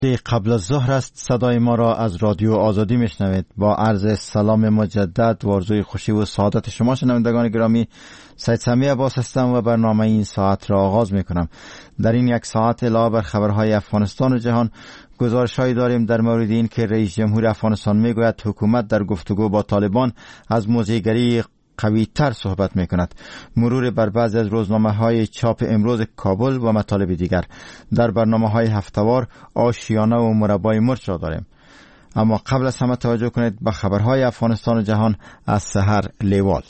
قبل از ظهر است. صدای ما را از رادیو آزادی میشنوید. با عرض سلام مجدد و آرزوی خوشی و سعادت شما شنوندگان گرامی، سید سمیع عباس هستم و برنامه این ساعت را آغاز میکنم. در این یک ساعت علاوه بر خبرهای افغانستان و جهان، گزارش‌هایی داریم در مورد این که رئیس جمهور افغانستان میگوید حکومت در گفتگو با طالبان از موضع‌گیری قوی تر صحبت می کند. مرور بر بعضی از روزنامه های چاپ امروز کابل و مطالب دیگر. در برنامه های هفته‌وار آشیانه و مربای مرچ را داریم. اما قبل از همه توجه کنید به خبرهای افغانستان و جهان از سحر لیوال.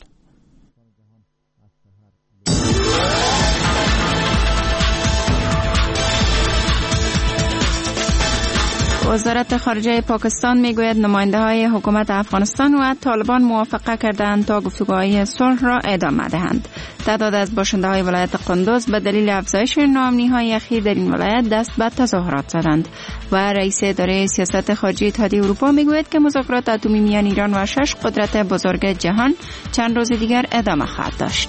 وزارت خارجه پاکستان میگوید نماینده‌های حکومت افغانستان و طالبان موافقه کردند تا گفتگوهای صلح را ادامه دهند. تعداد از باشنده‌های ولایت قندوز به دلیل افزایش ناامنی‌های اخیر در این ولایت دست به تظاهرات زدند و رئیس اداره سیاست خارجی اتحادیه اروپا میگوید که مذاکرات اتمی میان ایران و 6 قدرت بزرگ جهان چند روز دیگر ادامه خواهد داشت.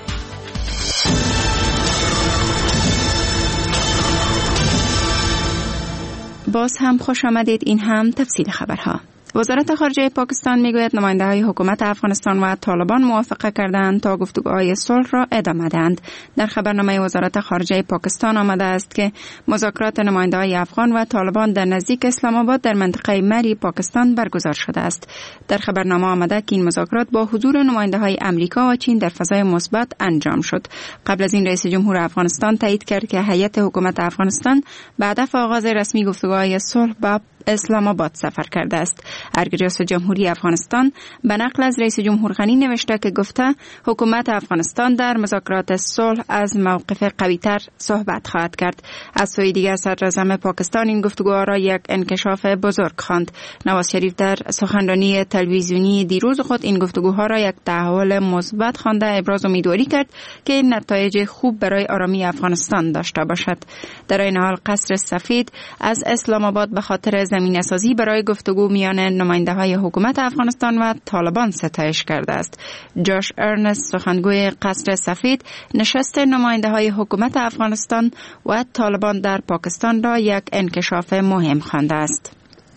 باز هم خوش آمدید. این هم تفصیل خبرها. وزارت خارجه پاکستان میگوید نماینده‌های حکومت افغانستان و طالبان موافقه کردند تا گفتگوهای صلح را ادامه دهند. در خبرنامه وزارت خارجه پاکستان آمده است که مذاکرات نماینده‌های افغان و طالبان در نزدیک اسلام آباد در منطقه مری پاکستان برگزار شده است. در خبرنامه آمده که این مذاکرات با حضور نماینده‌های امریکا و چین در فضای مثبت انجام شد. قبل از این رئیس جمهور افغانستان تایید کرد که هیئت حکومت افغانستان به هدف آغاز رسمی گفتگوهای صلح با اسلام آباد سفر کرده است. ریاست جمهوری افغانستان به نقل از رئیس جمهور غنی نوشته که گفته حکومت افغانستان در مذاکرات صلح از موقف قوی‌تر صحبت خواهد کرد. از سوی دیگر صدراعظم پاکستان این گفتگوها را یک انکشاف بزرگ خواند. نواز شریف در سخنرانی تلویزیونی دیروز خود این گفتگوها را یک تحول مثبت خوانده ابراز امیدواری کرد که نتایج خوب برای آرامی افغانستان داشته باشد. در این حال قصر سفید از اسلام آباد به خاطر زمینه‌سازی برای گفتگو میان نماینده‌های حکومت افغانستان و طالبان ستایش کرده است. جاش ارنست سخنگوی قصر سفید نشست نماینده‌های حکومت افغانستان و طالبان در پاکستان را یک انکشاف مهم خوانده است.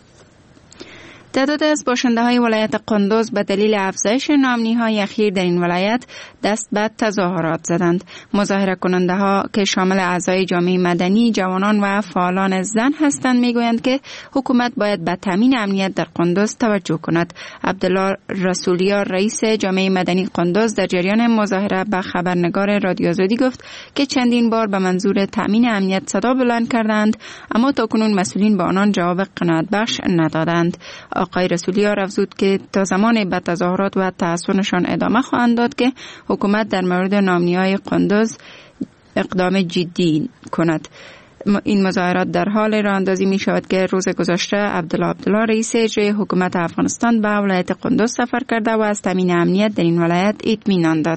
تعداد از باشنده‌های ولایت قندوز به دلیل افزایش ناامنی‌های اخیر در این ولایت دست به تظاهرات زدند. مظاهره کننده‌ها که شامل اعضای جامعه مدنی، جوانان و فعالان زن هستند میگویند که حکومت باید به تامین امنیت در قندوز توجه کند. عبدالله رسولیار رئیس جامعه مدنی قندوز در جریان مظاهره به خبرنگار رادیو آزادی گفت که چندین بار به منظور تامین امنیت صدا بلند کردند اما تاکنون مسئولین به آنان جواب قناعت‌بخش ندادند. آقای رسولیار افزود که تا زمان به تظاهرات و تحصنشان ادامه خواهند داد که حکومت در مورد ناامنی‌های قندوز اقدام جدی کند. این مظاهرات در حال راه اندازی می شود که روز گذشته عبدالله رئیس اجرایی حکومت افغانستان به ولایت قندوز سفر کرده و از تامین امنیت در این ولایت اطمینان داد.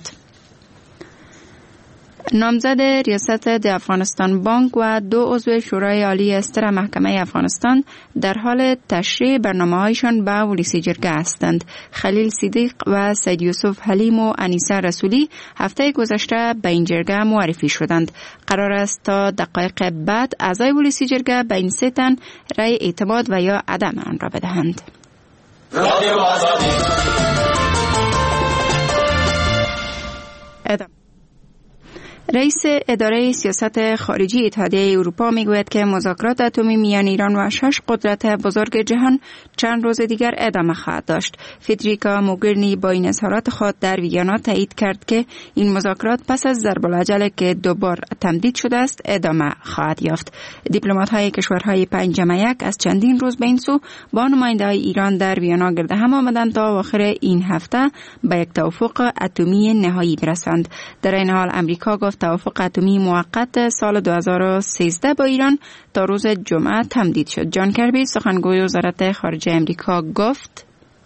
نامزد ریاست افغانستان بانک و 2 عضو شورای عالی استر محکمه افغانستان در حال تشریح برنامه‌هایشان به ولسی جرگه هستند. خلیل صدیق و سید یوسف حلیم و انیسه رسولی هفته گذشته به این جرگه معرفی شدند. قرار است تا دقایق بعد اعضای ولسی جرگه به این 3 تن رأی اعتماد و یا عدم آن را بدهند. رئیس اداره سیاست خارجی اتحادیه اروپا میگوید که مذاکرات اتمی میان ایران و 6 قدرت بزرگ جهان چند روز دیگر ادامه خواهد داشت. فدریکا موگرینی با این اظهارات خود در ویانا تایید کرد که این مذاکرات پس از ضرب العجل که 2 بار تمدید شده است ادامه خواهد یافت. دیپلمات‌های کشورهای 5+1 از چندین روز به این سو با نماینده‌های ایران در ویانا گرد هم آمدند تا آخر این هفته به یک توافق اتمی نهایی برسند. در این حال امریکا گفت توافق اتمی موقت سال 2013 با ایران تا روز جمعه تمدید شد. جان کربی سخنگوی وزارت خارجه امریکا گفت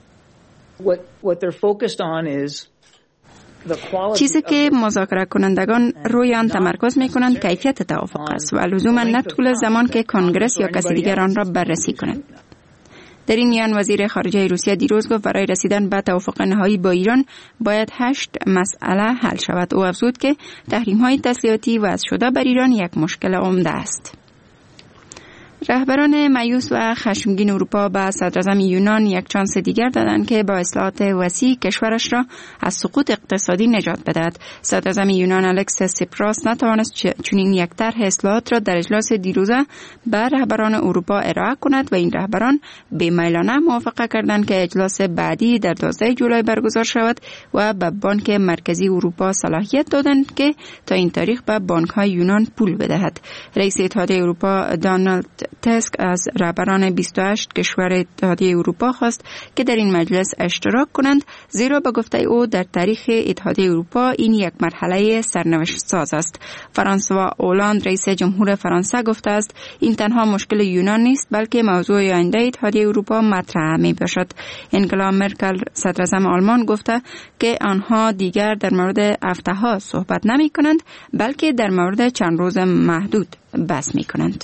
چیزی که مذاکره کنندگان روی آن تمرکز می کنند کیفیت توافق است و لزوما نه طول زمان که کنگرس یا کسی دیگر آن را بررسی کند. در این میان وزیر خارجه روسیه دیروز گفت برای رسیدن به توافق نهایی با ایران باید 8 مسئله حل شود. او افزود که تحریم‌های تسلیحاتی وضع شده بر ایران یک مشکل عمده است. رهبران مایوس و خشمگین اروپا به صدراعظم یونان یک چانس دیگر دادند که با اصلاحات وسیع کشورش را از سقوط اقتصادی نجات بدهد. صدراعظم یونان الکس سیپراس نتوانست چنین یک طرح اصلاحات را در اجلاس دیروزه به رهبران اروپا ارائه کند و این رهبران بی‌میلانه موافقه کردند که اجلاس بعدی در 12 جولای برگزار شود و به بانک مرکزی اروپا صلاحیت دادند که تا این تاریخ به بانک‌های یونان پول بدهد. رئیس اتحادیه اروپا دونالد تسک از رهبران 28 کشور اتحادیه اروپا خواست که در این مجلس اشتراک کنند، زیرا به گفته او در تاریخ اتحادیه اروپا این یک مرحله سرنوشت ساز است. فرانسوا اولاند رئیس جمهور فرانسه گفته است این تنها مشکل یونان نیست بلکه موضوع آینده اتحادیه اروپا مطرح می باشد. انگلا مرکل صدراعظم آلمان گفته که آنها دیگر در مورد هفته‌ها صحبت نمی کنند بلکه در مورد چند روز محدود بحث می کنند.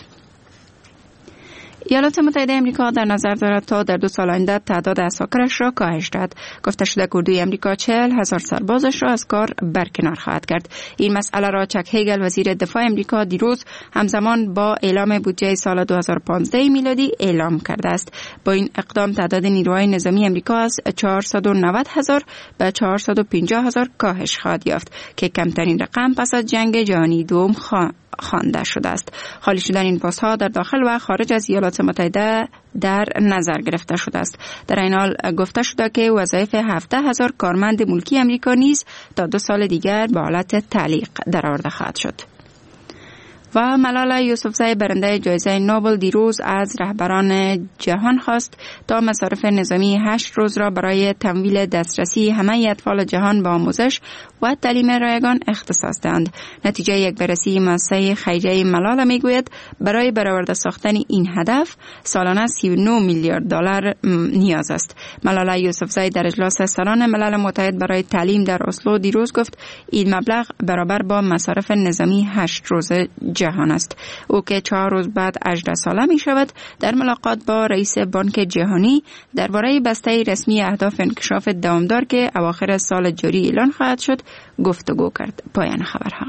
ایالات متحده امریکا در نظر دارد تا در 2 سال آینده تعداد عساکرش را کاهش دهد. گفته شده اردوی امریکا 40,000 سربازش را از کار برکنار خواهد کرد. این مسئله را چک هیگل وزیر دفاع امریکا دیروز همزمان با اعلام بودجه سال 2015 میلادی اعلام کرده است. با این اقدام تعداد نیروهای نظامی امریکا از 490,000 به 450,000 کاهش خواهد یافت که کمترین رقم پس از جنگ جهانی دوم خوانده شده است. خالی شدن این پست‌ها در داخل و خارج از ایالات متحده در نظر گرفته شده است. در این حال گفته شده که وظایف 17,000 کارمند ملکی امریکا نیز تا 2 سال دیگر به حالت تعلیق درآورده خواهد شد. و ملالا یوسفزای برنده جایزه نوبل دیروز از رهبران جهان خواست تا مصارف نظامی 8 روز را برای تمویل دسترسی همه اطفال جهان به آموزش و تعلیم رایگان اختصاص دهند. نتیجه یک بررسی مؤسسه خیریه ملالا میگوید برای برآورده ساختن این هدف سالانه 39 میلیارد دلار نیاز است. ملالا یوسفزای در اجلاس سالانه ملل متحد برای تعلیم در اسلو دیروز گفت این مبلغ برابر با مصارف نظامی 8 روز جهان است. او که 4 روز بعد 18 ساله می شود در ملاقات با رئیس بانک جهانی درباره بسته رسمی اهداف انکشاف دوامدار که اواخر سال جاری اعلان خواهد شد گفتگو کرد. پایان خبرها.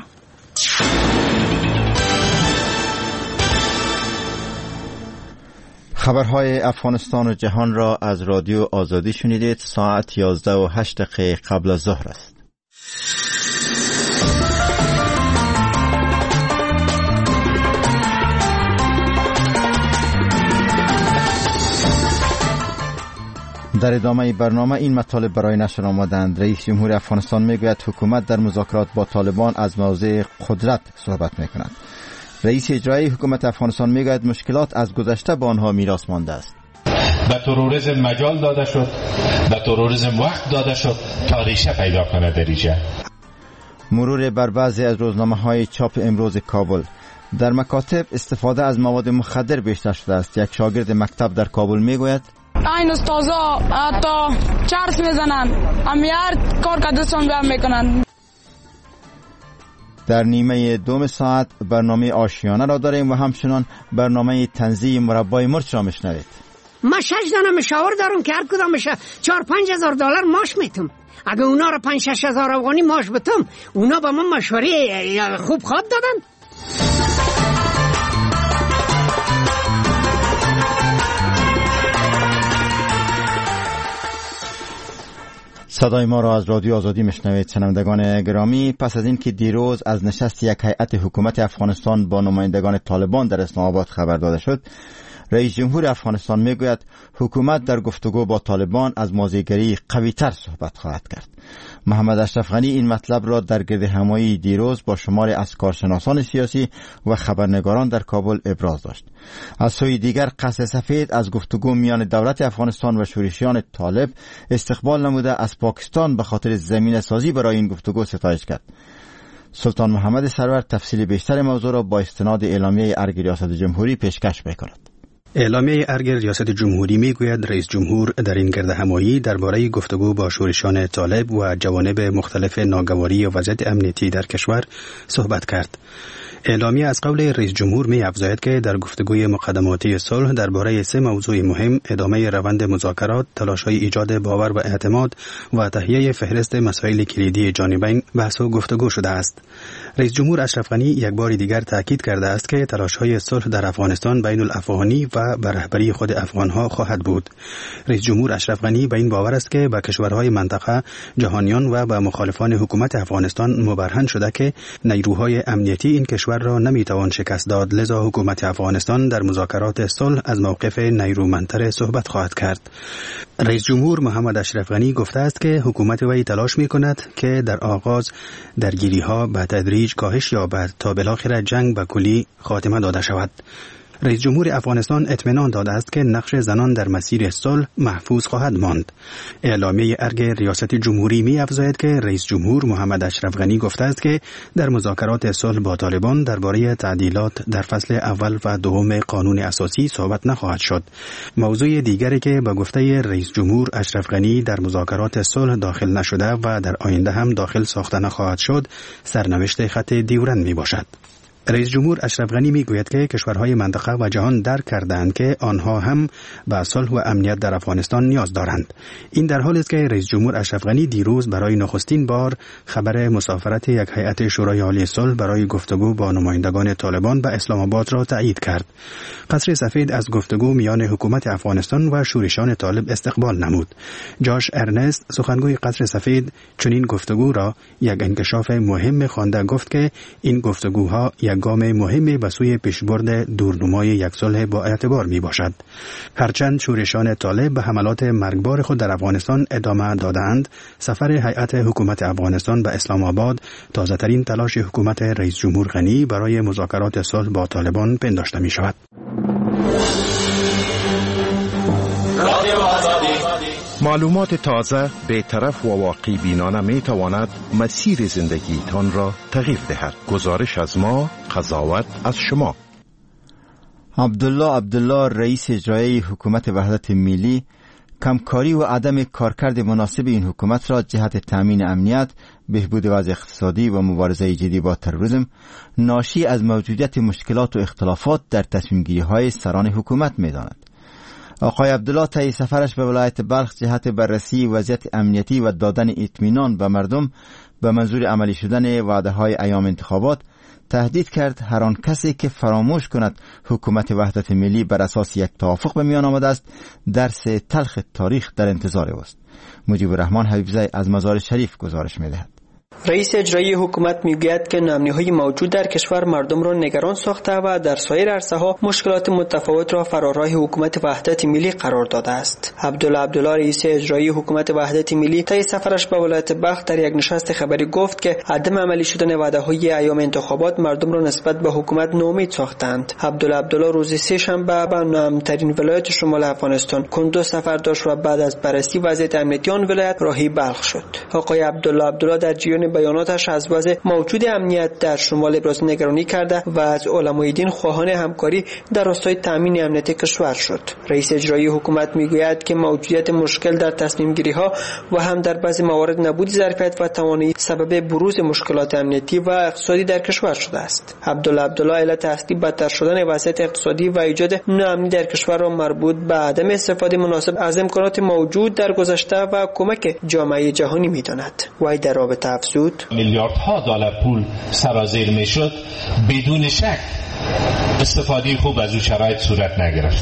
خبرهای افغانستان و جهان را از رادیو آزادی شنیدید. ساعت 11:08 قبل از ظهر است. در ادامه برنامه این مطالب برای نشر آمدند. رئیس جمهور افغانستان میگوید حکومت در مذاکرات با طالبان از موضع قدرت صحبت میکند. رئیس اجرایی حکومت افغانستان میگوید مشکلات از گذشته با آنها میراث مانده است. به تروریسم مجال داده شد، به تروریسم وقت داده شد تا ریشه پیدا کنه در ریشه. مرور بر بعضی از روزنامه‌های چاپ امروز کابل. در مکاتب استفاده از مواد مخدر بیشتر شده است. یک شاگرد مکتب در کابل میگوید این استادا حتی چرس میزنن، همیار کار که دوستان بیان میکنن. در نیمه دوم ساعت برنامه آشیانه را داریم و همچنان برنامه تنزیه مربای مرچ را میشنوید. ما 6 دانه مشاور دارم که هر کدامش 4-5 هزار دلار معاش میتم. اگه اونا را 5-6 هزار افغانی معاش بتم اونا به من مشوره خوب خواب دادن. صدای ما را از رادیو آزادی میشنوید. شنوندگان گرامی، پس از اینکه دیروز از نشست یک هیئت حکومت افغانستان با نمایندگان طالبان در اسلام آباد خبر داده شد، رئیس جمهور افغانستان میگوید حکومت در گفتگو با طالبان از موضع‌گیری قوی‌تر صحبت خواهد کرد. محمد اشرف غنی این مطلب را در گردهمایی دیروز با شماری از کارشناسان سیاسی و خبرنگاران در کابل ابراز داشت. از سوی دیگر قصر سفید از گفتگو میان دولت افغانستان و شورشیان طالب استقبال نموده از پاکستان به خاطر زمینه سازی برای این گفتگو ستایش کرد. سلطان محمد سرور تفصیل بیشتر موضوع را با استناد اعلامیه ارگ ریاست جمهوری پیشکش می‌کند. اعلامیه ارگ ریاست جمهوری میگوید رئیس جمهور در این گردهمایی درباره گفتگو با شورشیان طالب و جوانب مختلف ناگواری و وضعیت امنیتی در کشور صحبت کرد. اعلامیه از قول رئیس جمهور می افزاید که در گفتگوی مقدماتی صلح درباره 3 موضوع مهم، ادامه روند مذاکرات، تلاش‌های ایجاد باور و اعتماد و تهیه فهرست مسائل کلیدی جانبین بحث و گفتگو شده است. رئیس جمهور اشرف غنی یک بار دیگر تاکید کرده است که تلاش‌های صلح در افغانستان بین الافغانی و به رهبری خود افغان‌ها خواهد بود. رئیس جمهور اشرف غنی به این باور است که به کشورهای منطقه، جهانیان و به مخالفان حکومت افغانستان مبرهن شده که نیروهای امنیتی این کشور را نمیتوان شکست داد، لذا حکومت افغانستان در مذاکرات صلح از موقف نیرومندتر صحبت خواهد کرد. رئیس جمهور محمد اشرف غنی گفته است که حکومت وی تلاش می‌کند که در آغاز درگیری‌ها به تدریج کاهش یابد تا بالاخره جنگ به کلی خاتمه داده شود. رئیس جمهور افغانستان اطمینان داده است که نقش زنان در مسیر صلح محفوظ خواهد ماند. اعلامیه ارگ ریاست جمهوری می افزاید که رئیس جمهور محمد اشرف غنی گفته است که در مذاکرات صلح با طالبان درباره تعدیلات در فصل اول و دوم قانون اساسی صحبت نخواهد شد. موضوع دیگری که به گفته رئیس جمهور اشرف غنی در مذاکرات صلح داخل نشده و در آینده هم داخل ساخته نخواهد شد، سرنوشت خط دیورند می باشد. رئیس جمهور اشرف غنی میگوید که کشورهای منطقه و جهان درک کردند که آنها هم به صلح و امنیت در افغانستان نیاز دارند. این در حالی است که رئیس جمهور اشرف غنی دیروز برای نخستین بار خبر مسافرت یک هیئت شورای عالی صلح برای گفتگو با نمایندگان طالبان به اسلام آباد را تایید کرد. قصر سفید از گفتگو میان حکومت افغانستان و شورشان طالب استقبال نمود. جاش ارنست سخنگوی قصر سفید چنین گفتگو را یک انکشاف مهم خوانده، گفت که این گفتگوها یک گام مهمی به سوی پیشبرد دورنمای یک صلح با اعتبار می باشد. هرچند شورشان طالب به حملات مرگبار خود در افغانستان ادامه دادند، سفر هیئت حکومت افغانستان به اسلام آباد تازه‌ترین تلاش حکومت رئیس جمهور غنی برای مذاکرات صلح با طالبان پنداشته می شود. معلومات تازه، بی‌طرف و واقع بینانه می تواند مسیر زندگیتان را تغییر دهد. گزارش از ما، قضاوت از شما. عبدالله رئیس اجرایی حکومت وحدت ملی کمکاری و عدم کارکرد مناسب این حکومت را جهت تامین امنیت، بهبود وضع اقتصادی و مبارزه جدی با تروریسم ناشی از موجودیت مشکلات و اختلافات در تصمیم‌گیری‌های سران حکومت می‌داند. آقای عبدالله طی سفرش به ولایت بلخ جهت بررسی وضعیت امنیتی و دادن اطمینان به مردم به منظور عملی شدن وعده‌های ایام انتخابات تهدید کرد هر آن کسی که فراموش کند حکومت وحدت ملی بر اساس یک توافق به میان آمده است، درس تلخ تاریخ در انتظار اوست. مجیب الرحمن حبیبزی از مزار شریف گزارش می‌دهد. رئیس اجرایی حکومت میگوید که ناامنی‌های موجود در کشور مردم را نگران ساخته و در سایر عرصه‌ها مشکلات متفاوت را فراراه حکومت وحدت ملی قرار داده است. عبدالله رئیس اجرایی حکومت وحدت ملی طی سفرش به ولایت بلخ در یک نشست خبری گفت که عدم عملی شدن وعده‌های ایام انتخابات مردم را نسبت به حکومت ناامید ساختند. عبدالله روز سه‌شنبه به نام‌ترین ولایت شمال افغانستان کندوز سفر داشت و بعد از بررسی وضعیت امنیتی آن ولایت راهی بلخ شد. آقای عبدالله در جریان بیاناتش از وضع موجود امنیت در شمال ابراز نگرانی کرده و از علمای دین خواهان همکاری در راستای تامین امنیت کشور شد. رئیس اجرایی حکومت میگوید که موجودیت مشکل در تصمیم گیری ها و هم در بعضی موارد نبود ظرفیت و توانایی سبب بروز مشکلات امنیتی و اقتصادی در کشور شده است. عبدالله علت اصلی بدتر شدن وضعیت اقتصادی و ایجاد ناامنی در کشور را مربوط به عدم استفاده مناسب از امکانات موجود در گذشته و کمک جامعه جهانی میداند. وی در رابطه افزود: میلیاردها دلار پول سرازیر میشد، بدون شک استفاده خوب از او شرایط صورت نگرفت.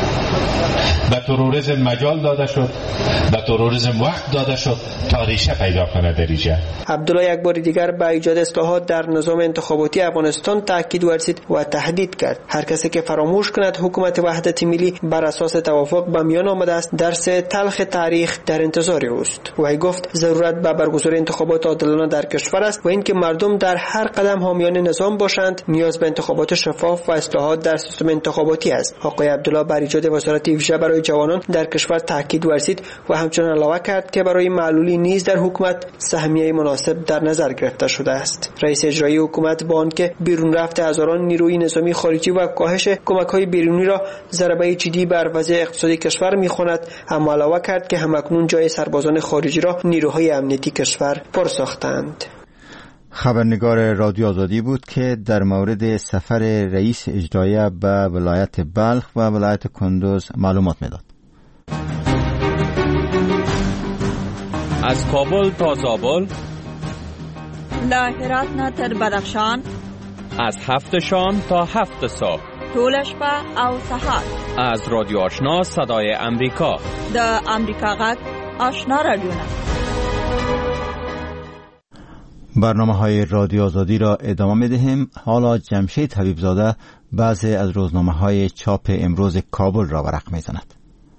به تروریسم مجال داده شد، به تروریسم وقت داده شد تا ریشه پیدا کنه در اینجا. عبدالله یک بار دیگر به ایجاد اصلاحات در نظام انتخاباتی افغانستان تاکید ورزید و تهدید کرد هر کسی که فراموش کند حکومت وحدت ملی بر اساس توافق به میان آمده است، درس تلخ تاریخ در انتظار اوست. و گفت ضرورت به برگزاری انتخابات عادلانه در کشور است و اینکه مردم در هر قدم حامیان نظام باشند نیاز به انتخابات شفاف و اصلاحات در سیستم انتخاباتی است. آقای عبدالله بر ایجاد وزارت ویژه برای جوانان در کشور تاکید ورزید و همچنین علاوه کرد که برای معلولی نیز در حکومت سهمیه مناسب در نظر گرفته شده است. رئیس اجرایی حکومت با آنکه بیرون رفت هزاران نیروی نظامی خارجی و کاهش کمک‌های بیرونی را ضربه جدی بر وضع اقتصادی کشور می‌خواند، اما علاوه کرد که همکنون جای سربازان خارجی را نیروهای امنیتی کشور پر ساختند. خبرنگار رادیو آزادی بود که در مورد سفر رئیس اجرایی به ولایت بلخ و ولایت کندوز معلومات میداد. از کابل تا زابل، له هرات نه تر بدخشان، از 7 شام تا 7 صبح، طول شپه او سهار، از رادیو آشنا صدای امریکا، د امریکا غږ آشنا رادیو. برنامه های رادیو آزادی را ادامه میدهیم. حالا جمشید حبیبزاده بعضی از روزنامه های چاپ امروز کابل را ورق میزند.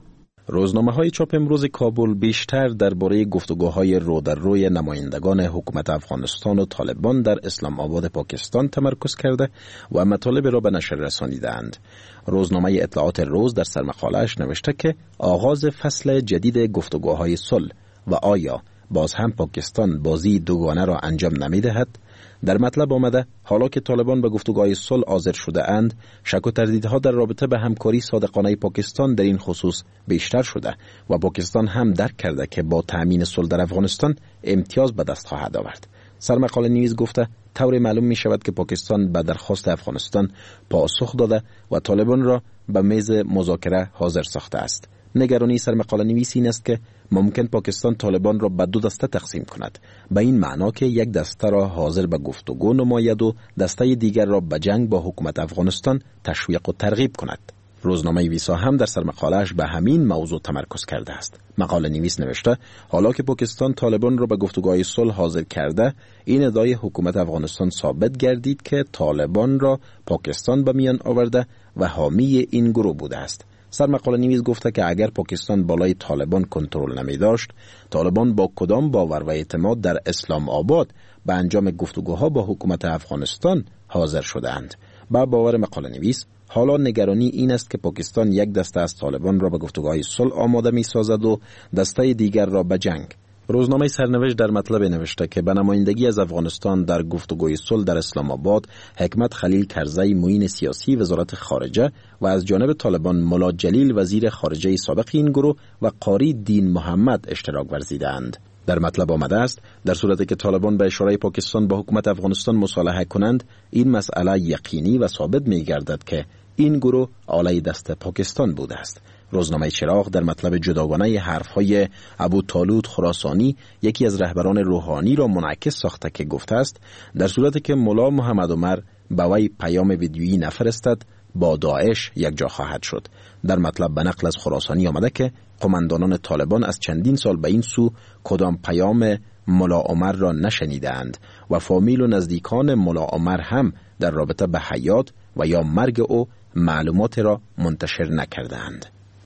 روزنامه های چاپ امروز کابل بیشتر درباره گفتگوهای رو در روی نمایندگان حکومت افغانستان و طالبان در اسلام آباد پاکستان تمرکز کرده و مطالب را به نشر رسانیدند. روزنامه اطلاعات روز در سرمقاله‌اش نوشته که آغاز فصل جدید گفتگوهای صلح و آیا باز هم پاکستان بازی دوگانه را انجام نمی‌دهد. در مطلب آمده حالا که طالبان به گفتگوهای صلح حاضر شده اند، شک و تردیدها در رابطه به همکاری صادقانه پاکستان در این خصوص بیشتر شده و پاکستان هم درک کرده که با تأمین صلح در افغانستان امتیاز به دست خواهد آورد. سرمقاله نیز گفته طور معلوم می شود که پاکستان به درخواست افغانستان پاسخ داده و طالبان را به میز مذاکره حاضر ساخته است. نگرانی سرمقاله نویس این است که ممکن پاکستان طالبان را به دو دسته تقسیم کند، به این معنا که یک دسته را حاضر به گفتگو نماید و دسته دیگر را به جنگ با حکومت افغانستان تشویق و ترغیب کند. روزنامه ویسا هم در سرمقاله‌اش به همین موضوع تمرکز کرده است. مقاله نویس نوشته حالا که پاکستان طالبان را به گفتگوهای صلح حاضر کرده، این ادعای حکومت افغانستان ثابت گردید که طالبان را پاکستان به میان آورده و حامی این گروه بوده است. سرمقاله نویس گفته که اگر پاکستان بالای طالبان کنترل نمی داشت، طالبان با کدام باور و اعتماد در اسلام آباد به انجام گفتگوها با حکومت افغانستان حاضر شدند. با باور مقاله نویس حالا نگرانی این است که پاکستان یک دسته از طالبان را به گفتگوهای صلح آماده می سازد و دسته دیگر را به جنگ. روزنامه سرنوشت در مطلب نوشته که به نمایندگی از افغانستان در گفتگوی صلح در اسلام آباد حکمت خلیل کرزی معین سیاسی وزارت خارجه و از جانب طالبان ملا جلیل وزیر خارجه سابق این گروه و قاری دین محمد اشتراک ورزیدند. در مطلب آمده است در صورتی که طالبان به اشاره پاکستان با حکومت افغانستان مصالحه کنند، این مسئله یقینی و ثابت می گردد که این گروه آلای دست پاکستان بوده است. روزنامه چراغ در مطلب جداگانه حرفهای ابو طالوت خراسانی یکی از رهبران روحانی را منعکس ساخته که گفته است در صورتی که ملا محمد عمر به وی پیام ویدیویی نفرستد با داعش یک جا خواهد شد. در مطلب به نقل از خراسانی آمده که قماندانان طالبان از چندین سال به این سو کدام پیام ملا عمر را نشنیدند و فامیل و نزدیکان ملا عمر هم در رابطه به حیات و یا مرگ او معلومات را منتشر نکردند.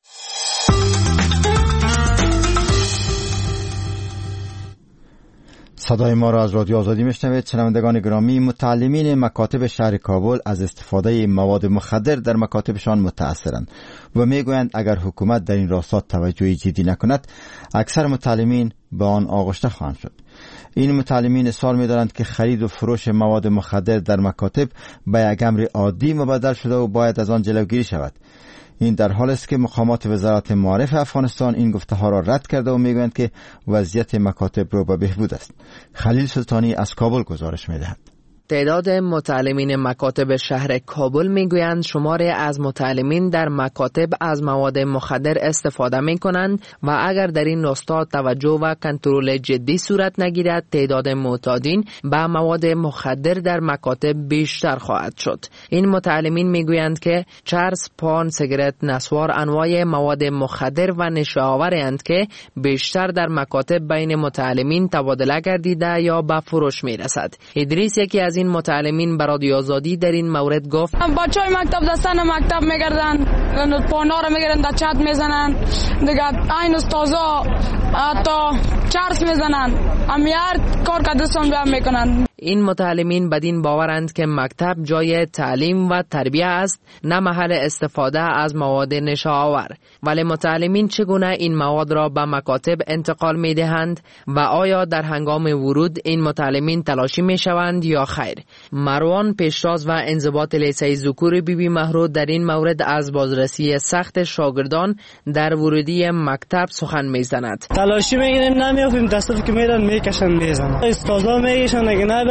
صدای ما را از رادیو آزادی میشنوید. شنوندگان گرامی، متعلمین مکاتب شهر کابل از استفاده مواد مخدر در مکاتبشان متأثرند و میگویند اگر حکومت در این راستا توجهی جدی نکند، اکثر متعلمین به آن آغشته خواهند شد. این متعلمین اصرار می‌دارند که خرید و فروش مواد مخدر در مکاتب به یک امر عادی مبدل شده و باید از آن جلوگیری شود. این در حال است که مقامات وزارت معارف افغانستان این گفته‌ها را رد کرده و میگویند که وضعیت مکاتب رو به بهبود است. خلیل سلطانی از کابل گزارش می‌دهد. تعداد متعلمین مکاتب شهر کابل میگویند شماری از متعلمین در مکاتب از مواد مخدر استفاده می کنند و اگر در این راستا توجه و کنترل جدی صورت نگیرد، تعداد معتادین به مواد مخدر در مکاتب بیشتر خواهد شد. این متعلمین میگویند که چرس، پان، سیگارت، نسوار انواع مواد مخدر و نشه آورند که بیشتر در مکاتب بین متعلمین تبادله گردیده یا به فروش میرسد. ادریس یکی از این متعلمین به رادیو آزادی در این مورد گفت بچهای مکتب دستن مکتب میگردن، پانا رو میگیرن در چت میزنن، دیگه این استازا تا چرس میزنن، امیار کار کدستان بیام میکنن. این متعلمین بدین باورند که مکتب جای تعلیم و تربیه است، نه محل استفاده از مواد نشه‌آور. ولی متعلمین چگونه این مواد را به مکاتب انتقال می دهند و آیا در هنگام ورود این متعلمین تلاشی می شوند یا خیر؟ مروان پیشتاز و انضباط لیسه ذکور بیبی مهرو در این مورد از بازرسی سخت شاگردان در ورودی مکتب سخن می زند. تلاشی میگیریم نمیافیم، دستور که میرن میکشن میزنن، استادا میگیشن اگه نه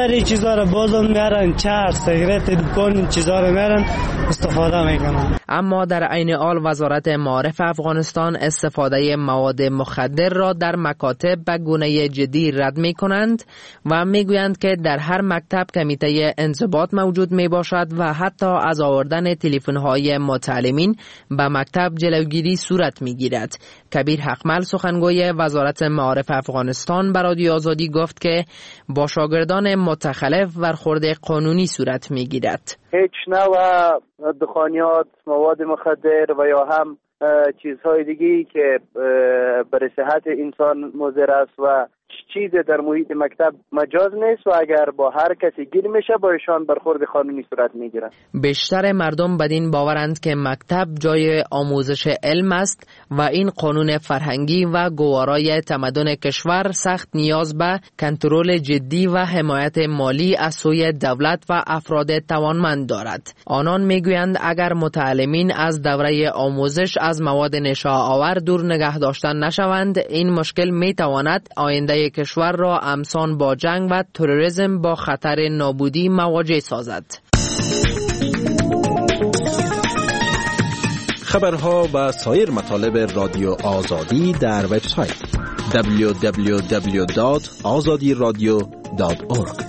این چیزا رو بازم میارن، چرس، سیگرت، دکان، این چیزا رو میارن استفاده میکنن. اما در عین حال وزارت معارف افغانستان استفاده مواد مخدر را در مکاتب به گونه جدی رد می کنند و می گویند که در هر مکتب کمیته انضباط موجود می باشد و حتی از آوردن تلفن های متعلمین به مکتب جلوگیری صورت می گیرد. کبیر حقمل سخنگوی وزارت معارف افغانستان به رادیو آزادی گفت که با شاگردان متخلف برخورد قانونی صورت می گیرد. هیچ نوع دخانیات، مواد مخدر و یا هم چیزهای دیگی که برای صحت انسان مضر است و چیز در محیط مکتب مجاز نیست و اگر با هر کسی گیر میشه با ایشان برخورد قانونی صورت میگیرن. بیشتر مردم بدین باورند که مکتب جای آموزش علم است و این قانون فرهنگی و گوارای تمدن کشور سخت نیاز به کنترل جدی و حمایت مالی از سوی دولت و افراد توانمند دارد. آنان میگویند اگر متعلمین از دوره آموزش از مواد نشاآور دور نگه داشتن نشوند، این مشکل میتواند آینده کشور را همسان با جنگ و تروریسم با خطر نابودی مواجه سازد. خبرها و سایر مطالب رادیو آزادی در وبسایت www.azadiradio.org.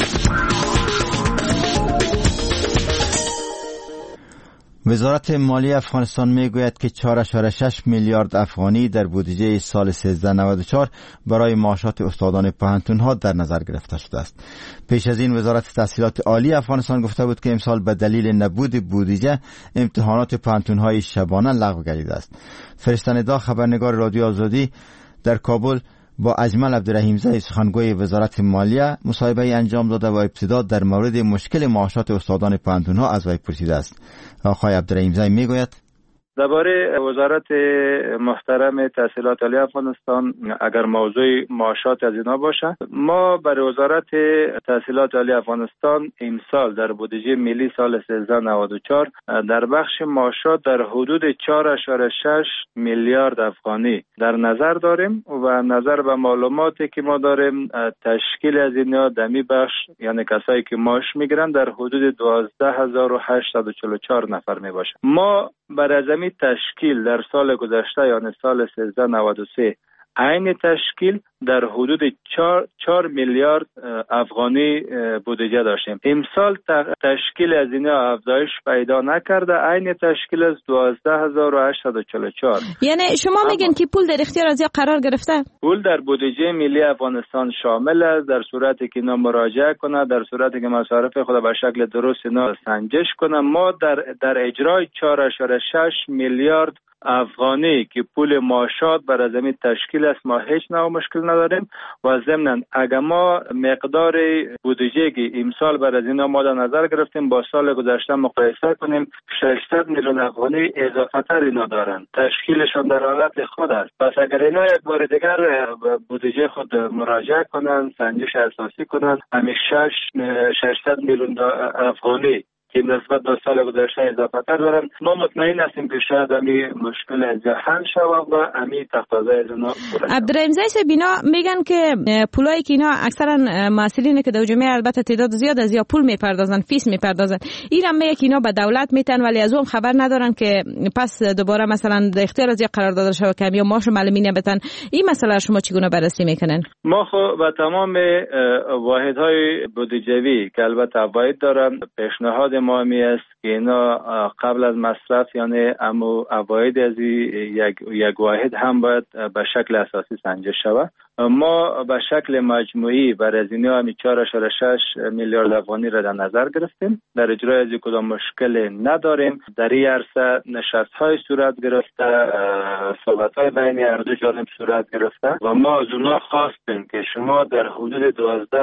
وزارت مالی افغانستان میگوید که 4.6 میلیارد افغانی در بودجه سال 1394 برای معاشات استادان پوهنتون‌ها در نظر گرفته شده است. پیش از این وزارت تحصیلات عالی افغانستان گفته بود که امسال به دلیل نبود بودجه امتحانات پوهنتون‌های شبانه لغو گردیده است. فرشته ندا خبرنگار رادیو آزادی در کابل با اجمل عبدالرحیمزاده سخنگوی وزارت مالیه مصاحبه انجام داده و ابتدا در مورد مشکل معاشات استادان پوهنتون‌ها از وی پرسیده است. آقای عبدالرحیمزاده میگوید درباره وزارت محترم تحصیلات عالی افغانستان اگر موضوع معاشات از اینا باشه، ما برای وزارت تحصیلات عالی افغانستان امسال در بودجه ملی سال 1394 در بخش معاشات در حدود 4.6 میلیارد افغانی در نظر داریم و نظر به معلوماتی که ما داریم تشکیل از اینا دمی بخش یعنی کسایی که معاش میگیرن در حدود 12844 نفر می باشه. ما برای زمین تشکیل در سال گذشته یعنی سال 1393 عین تشکیل در حدود 4 میلیارد افغانی بودجه داشتیم. امسال تشکیل از اینا افزایش پیدا نکرده، عین تشکیل از 12844. یعنی شما میگین که پول در اختیار از یا قرار گرفته؟ پول در بودجه ملی افغانستان شامل است در صورتی که اینا مراجعه کنه، در صورتی که مصارف خود به شکل درست اینا سنجش کنه. ما در اجرای 4.6 میلیارد افغانی که پول معاشات برای زمین تشکیل است ما هیچ نوع مشکل نداریم و ضمناً اگر ما مقدار بودجه که امسال برای اینا ما در نظر گرفتیم با سال گذشته مقایسه کنیم 600 میلیون افغانی اضافه تر اینا دارن، تشکیلشون در حالت خود است. پس اگر اینا یک بار دیگر بودجه خود مراجعه کنن، سنجش اساسی کنن، همین 600 میلیون افغانی که نسبت به سال گذشته اضافه تر دارن، ما مطمئن هستیم که شاید امی مشکل از حل شود و امی تقاضای از اونا پوره. عبدالرحیمزاده بینا میگن که پولایی که اینا اکثرا مسئولین که در جامعه البته تعداد زیاد از یا پول میپردازن، فیس میپردازن، اینم میگه که اینا به دولت میتن ولی از اون خبر ندارن که پس دوباره مثلا در اختیار از یا قرار داده شود که یا ماش معلمین بتن. این مسئله شما چگونه بررسی میکنن؟ ما خو با تمام واحدهای بودجوی که البته فواید دارن پیشنهاد ما می است که اینا قبل از مصرف یعنی امو فواید از یک واحد هم باید به شکل اساسی سنجش شود. ما به شکل مجموعی برای از اینا همی 4.6 میلیارد افغانی را در نظر گرفتیم. در اجرای از کدام مشکل نداریم. در این عرصه نشست های صورت گرفته، صحبت های بین هر دو جانب صورت گرفته و ما از اونا خواستیم که شما در حدود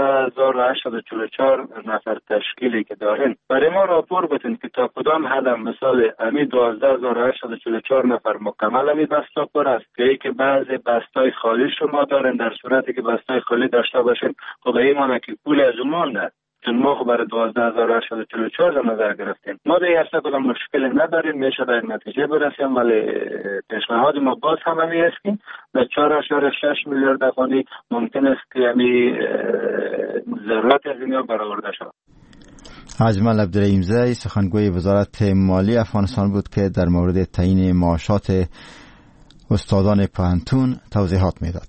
12844 نفر تشکیلی که دارین برای ما راپور بتین که تا کدام حد مثال امی 12844 نفر مکمل امی بستا پر است که ای که بعضی بستای خالی شما دارن. در صورتی که بستای خالی داشته باشین خب این معنی که پول از اون مانده چون ما خب برای 12844 در نظر گرفتیم. ما دیگه اصلا کدام مشکلی نداریم، میشه در نتیجه برسیم، ولی پیشنهاد ما باز هم همی است که در 4.6 میلیارد افغانی ممکن است که همی ضرورت از اینها برآورده شود. اجمل عبدالرحیمزی سخنگوی وزارت مالی افغانستان بود که در مورد تعیین معاشات استادان پوهنتون توضیحات میداد.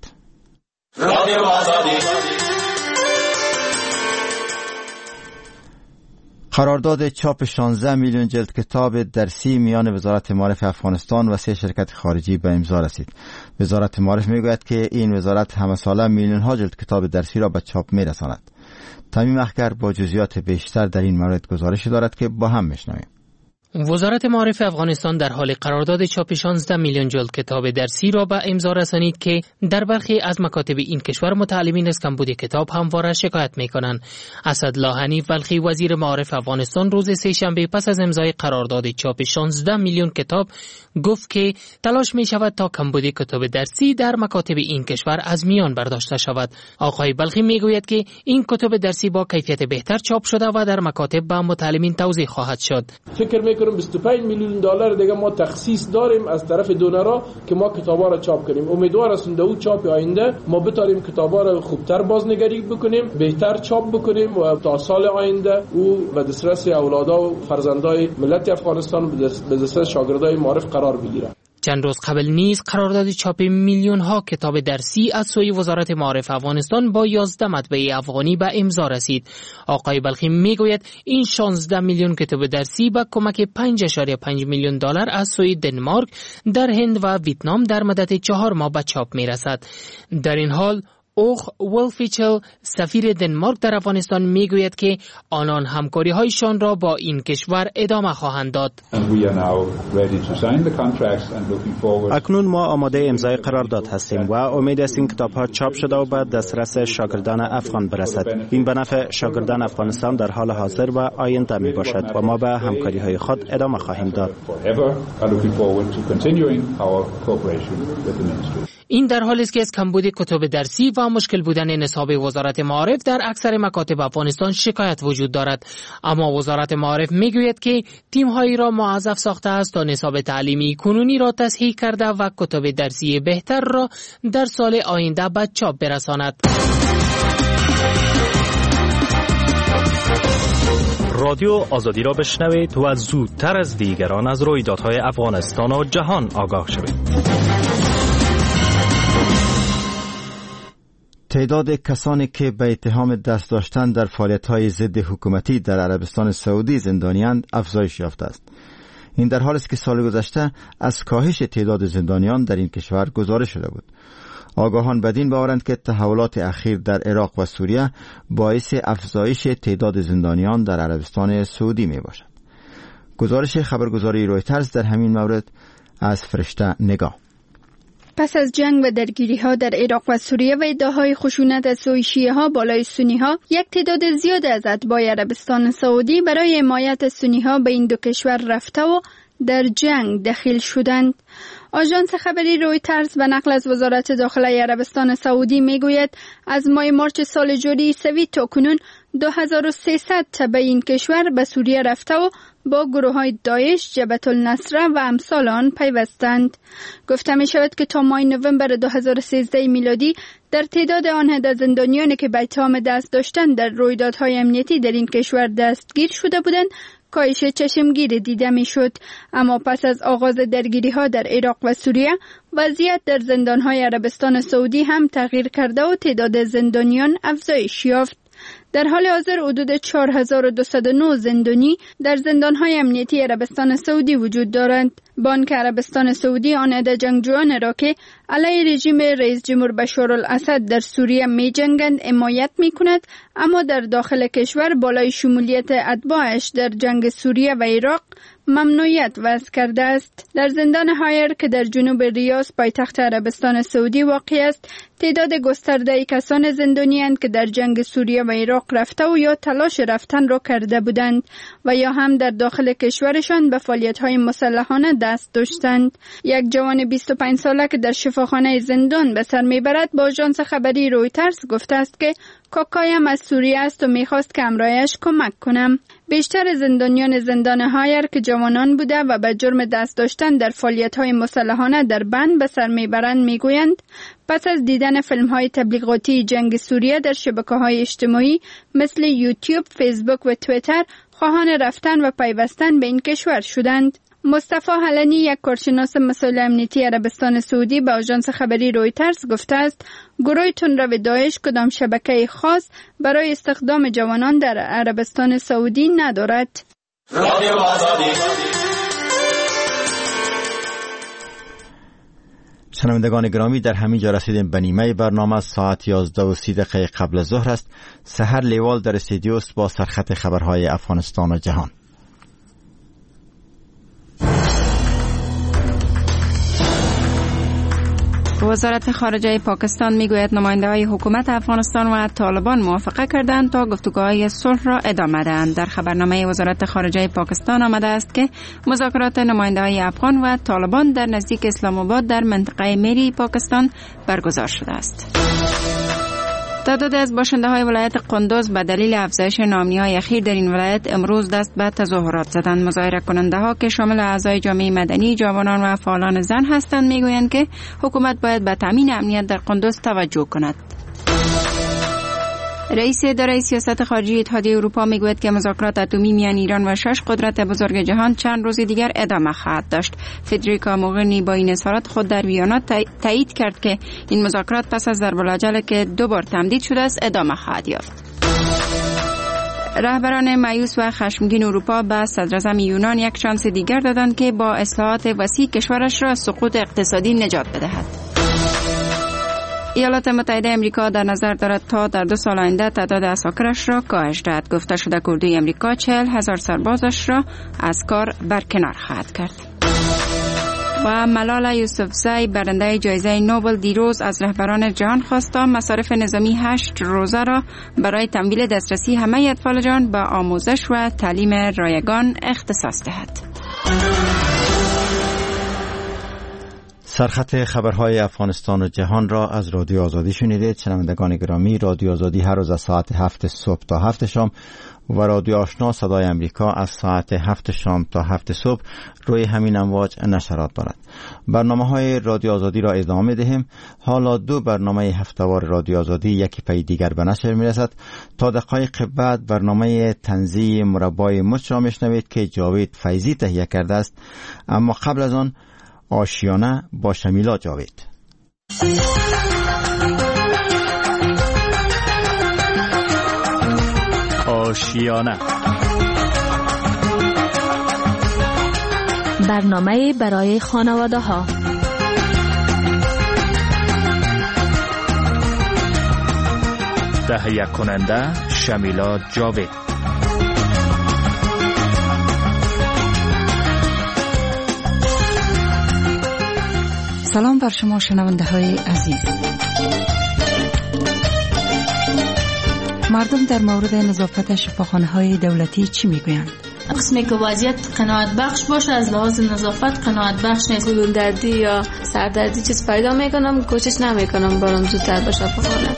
قرارداد چاپ 16 میلیون جلد کتاب درسی میان وزارت معارف افغانستان و 3 شرکت خارجی به امضا رسید. وزارت معارف میگوید که این وزارت همه ساله میلیون ها جلد کتاب درسی را به چاپ میرساند. تمیم اخگر با جزئیات بیشتر در این مورد گزارش دارد که با هم میشنویم. وزارت معارف افغانستان در حال قرارداد چاپ 16 میلیون جلد کتاب درسی را به امضا رسانید که در برخی از مکاتب این کشور متعلمین از کمبود کتاب همواره شکایت می‌کنند. اسدالله حنیف بلخی وزیر معارف افغانستان روز سه‌شنبه پس از امضای قرارداد چاپ 16 میلیون کتاب گفت که تلاش می‌شود تا کمبود کتاب درسی در مکاتب این کشور از میان برداشته شود. آقای بلخی می‌گوید که این کتب درسی با کیفیت بهتر چاپ شده و در مکاتب به متعلمین توزیع خواهد شد. فکر می‌کنم 25 میلیون دلار دیگه ما تخصیص داریم از طرف دونرها که ما کتابا را چاپ کنیم. امیدوار هستم در چاپ آینده ما بتونیم کتابا را خوبتر بازنگری بکنیم، بهتر چاپ بکنیم و تا سال آینده او به دسترس اولادا و فرزندای ملت افغانستان به دسترس شاگردای معارف قرار بگیره. چند روز قبل نیز قرارداد چاپ میلیون ها کتاب درسی از سوی وزارت معارف افغانستان با 11 مطبعه افغانی به امضا رسید. آقای بلخی میگوید این 16 میلیون کتاب درسی با کمک 5.5 میلیون دلار از سوی دنمارک در هند و ویتنام در مدت 4 ماه به چاپ میرسد. در این حال اوخ ولفیچل سفیر دنمارک در افغانستان میگوید که آنان همکاری هایشان را با این کشور ادامه خواهند داد. اکنون ما آماده امضای قرارداد هستیم و امید است این کتاب ها چاپ شده و به دسترس شاگردان افغان برسد. این به نفع شاگردان افغانستان در حال حاضر و آینده می باشد و ما به همکاری های خود ادامه خواهیم داد. این در حالی است که از کمبود کتب درسی و مشکل بودن نصاب وزارت معارف در اکثر مکاتب افغانستان شکایت وجود دارد، اما وزارت معارف میگوید که تیم‌هایی را موظف ساخته است تا نصاب تعلیمی کنونی را تصحیح کرده و کتب درسی بهتر را در سال آینده به چاپ برساند. رادیو آزادی را بشنوید و زودتر از دیگران از رویدادهای افغانستان و جهان آگاه شوید. تعداد کسانی که به اتهام دست داشتن در فعالیت‌های ضد حکومتی در عربستان سعودی زندانی‌اند افزایش یافته است. این در حالی است که سال گذشته از کاهش تعداد زندانیان در این کشور گزارش شده بود. آگاهان بدین باورند که تحولات اخیر در عراق و سوریه باعث افزایش تعداد زندانیان در عربستان سعودی می باشد. گزارش خبرگزاری رویترز در همین مورد از فرشته نگاه. پس از جنگ و درگیری ها در عراق و سوریه و ادعاهای خشونت از سوی شیعه ها بالای سنی ها، یک تعداد زیاد از اتباع عربستان سعودی برای حمایت سنی ها به این دو کشور رفته و در جنگ دخیل شدند. آژانس خبری رویترز به نقل از وزارت داخله عربستان سعودی میگوید از ماه مارچ سال جاری سوی تا کنون 2300 تبع این کشور به سوریه رفته و با گروه های داعش، جبهت النصره و امثال آن پیوستند. گفته می شود که تا ماه نوامبر 2013 میلادی در تعداد آن عدد زندانیانی که به اتهام دست داشتن در رویدادهای امنیتی در این کشور دستگیر شده بودند کاهش چشمگیر دیده می شد. اما پس از آغاز درگیری ها در عراق و سوریه وضعیت در زندان های عربستان سعودی هم تغییر کرده و تعداد زندانیان افزایش یافت. در حال حاضر حدود 4209 زندانی در زندان‌های امنیتی عربستان سعودی وجود دارند. بانک عربستان سعودی آن عده جنگجویان را که علیه رژیم رئیس جمهور بشار الاسد در سوریه می‌جنگند حمایت می‌کند، اما در داخل کشور بالای شمولیت اتباعش در جنگ سوریه و عراق ممنوعیت وضع کرده است. در زندان هایر که در جنوب ریاض پایتخت عربستان سعودی واقع است، تعداد گسترده کسان زندانی‌اند که در جنگ سوریه و عراق رفته و یا تلاش رفتن را کرده بودند و یا هم در داخل کشورشان به فعالیت‌های مسلحانه دست داشتند. یک جوان 25 ساله که در شفاخانه زندان به سر میبرد با آژانس خبری رویترز گفته است که کاکایم از سوریه است و میخواست که همراهش کمک کنم. بیشتر زندانیان زندان هایر که جوانان بوده و به جرم دست داشتن در فعالیت‌های مسلحانه در بند به سر میبرند میگویند پس از دیدن فیلم‌های تبلیغاتی جنگ سوریه در شبکه‌های اجتماعی مثل یوتیوب، فیسبوک و توییتر خواهان رفتن و پیوستن به این کشور شدند. مصطفی حلنی، یک کارشناس مسائل امنیتی عربستان سعودی، به آژانس خبری رویترز گفته است گروه تندرو داعش کدام شبکه خاص برای استخدام جوانان در عربستان سعودی ندارد. شنوندگان گرامی، در همین جا رسیدیم به نیمه برنامه. ساعت 11:30 قبل از ظهر است. سحر لیوال در استودیو است با سرخط خبرهای افغانستان و جهان. وزارت خارجه پاکستان میگوید نماینده‌های حکومت افغانستان و طالبان موافقه کردند تا گفتگوهای صلح را ادامه دهند. در خبرنامه وزارت خارجه پاکستان آمده است که مذاکرات نماینده‌های افغان و طالبان در نزدیک اسلام آباد در منطقه میری پاکستان برگزار شده است. تعداد از باشنده‌های ولایت قندوز به دلیل افزایش ناامنی‌های اخیر در این ولایت امروز دست به تظاهرات زدند. مظاهره کننده‌ها که شامل اعضای جامعه مدنی، جوانان و فعالان زن هستند میگویند که حکومت باید به تامین امنیت در قندوز توجه کند. رئیس اداره سیاست خارجی اتحادیه اروپا میگوید که مذاکرات اتمی میان ایران و 6 قدرت بزرگ جهان چند روز دیگر ادامه خواهد داشت. فدریکا موغرینی با این اظهارات خود در ویانا تایید کرد که این مذاکرات پس از ضرب العجل که 2 بار تمدید شده است ادامه خواهد یافت. رهبران مایوس و خشمگین اروپا به صدراعظم یونان یک شانس دیگر دادند که با اصلاحات وسیع کشورش را از سقوط اقتصادی نجات بدهد. ایالات متحده امریکا در نظر دارد تا در 2 سال آینده تعداد عساکرش را کاهش دهد. گفته شده که اردوی امریکا 40,000 سربازش را از کار برکنار خواهد کرد. و ملالا یوسفزئی برنده جایزه نوبل دیروز از رهبران جهان خواست تا مصارف نظامی 8 روزه را برای تمویل دسترسی همه اطفال جهان به آموزش و تعلیم رایگان اختصاص دهد. سرخط خبرهای افغانستان و جهان را از رادیو آزادی شنیدید. شنوندگان گرامی، رادیو آزادی هر روز از ساعت 7 صبح تا 7 شام و رادیو آشنا صدای امریکا از ساعت 7 شام تا 7 صبح روی همین امواج نشرات دارد. برنامه‌های رادیو آزادی را ادامه دهیم. حالا 2 برنامه هفته‌وار رادیو آزادی یکی پی دیگر به نشر می‌رسد. تا دقایق بعد برنامه طنزی مربای مچ را میشنوید که جاوید فیضی تهیه کرده است. اما قبل از آن آشیانه با شمیلا جاوید. آشیانه، برنامه برای خانواده ها. تهیه کننده شمیلا جاوید. سلام بر شما شنونده های عزیز. مردم در مورد نظافت شفاخانه های دولتی چی میگویند؟ قسمی که وضعیت قناعت بخش باشه، از لحاظ نظافت قناعت بخش نیست. گلون دردی یا سردردی چیز پیدا میکنم، کوشش نمیکنم برام زودتر به شفاخانه.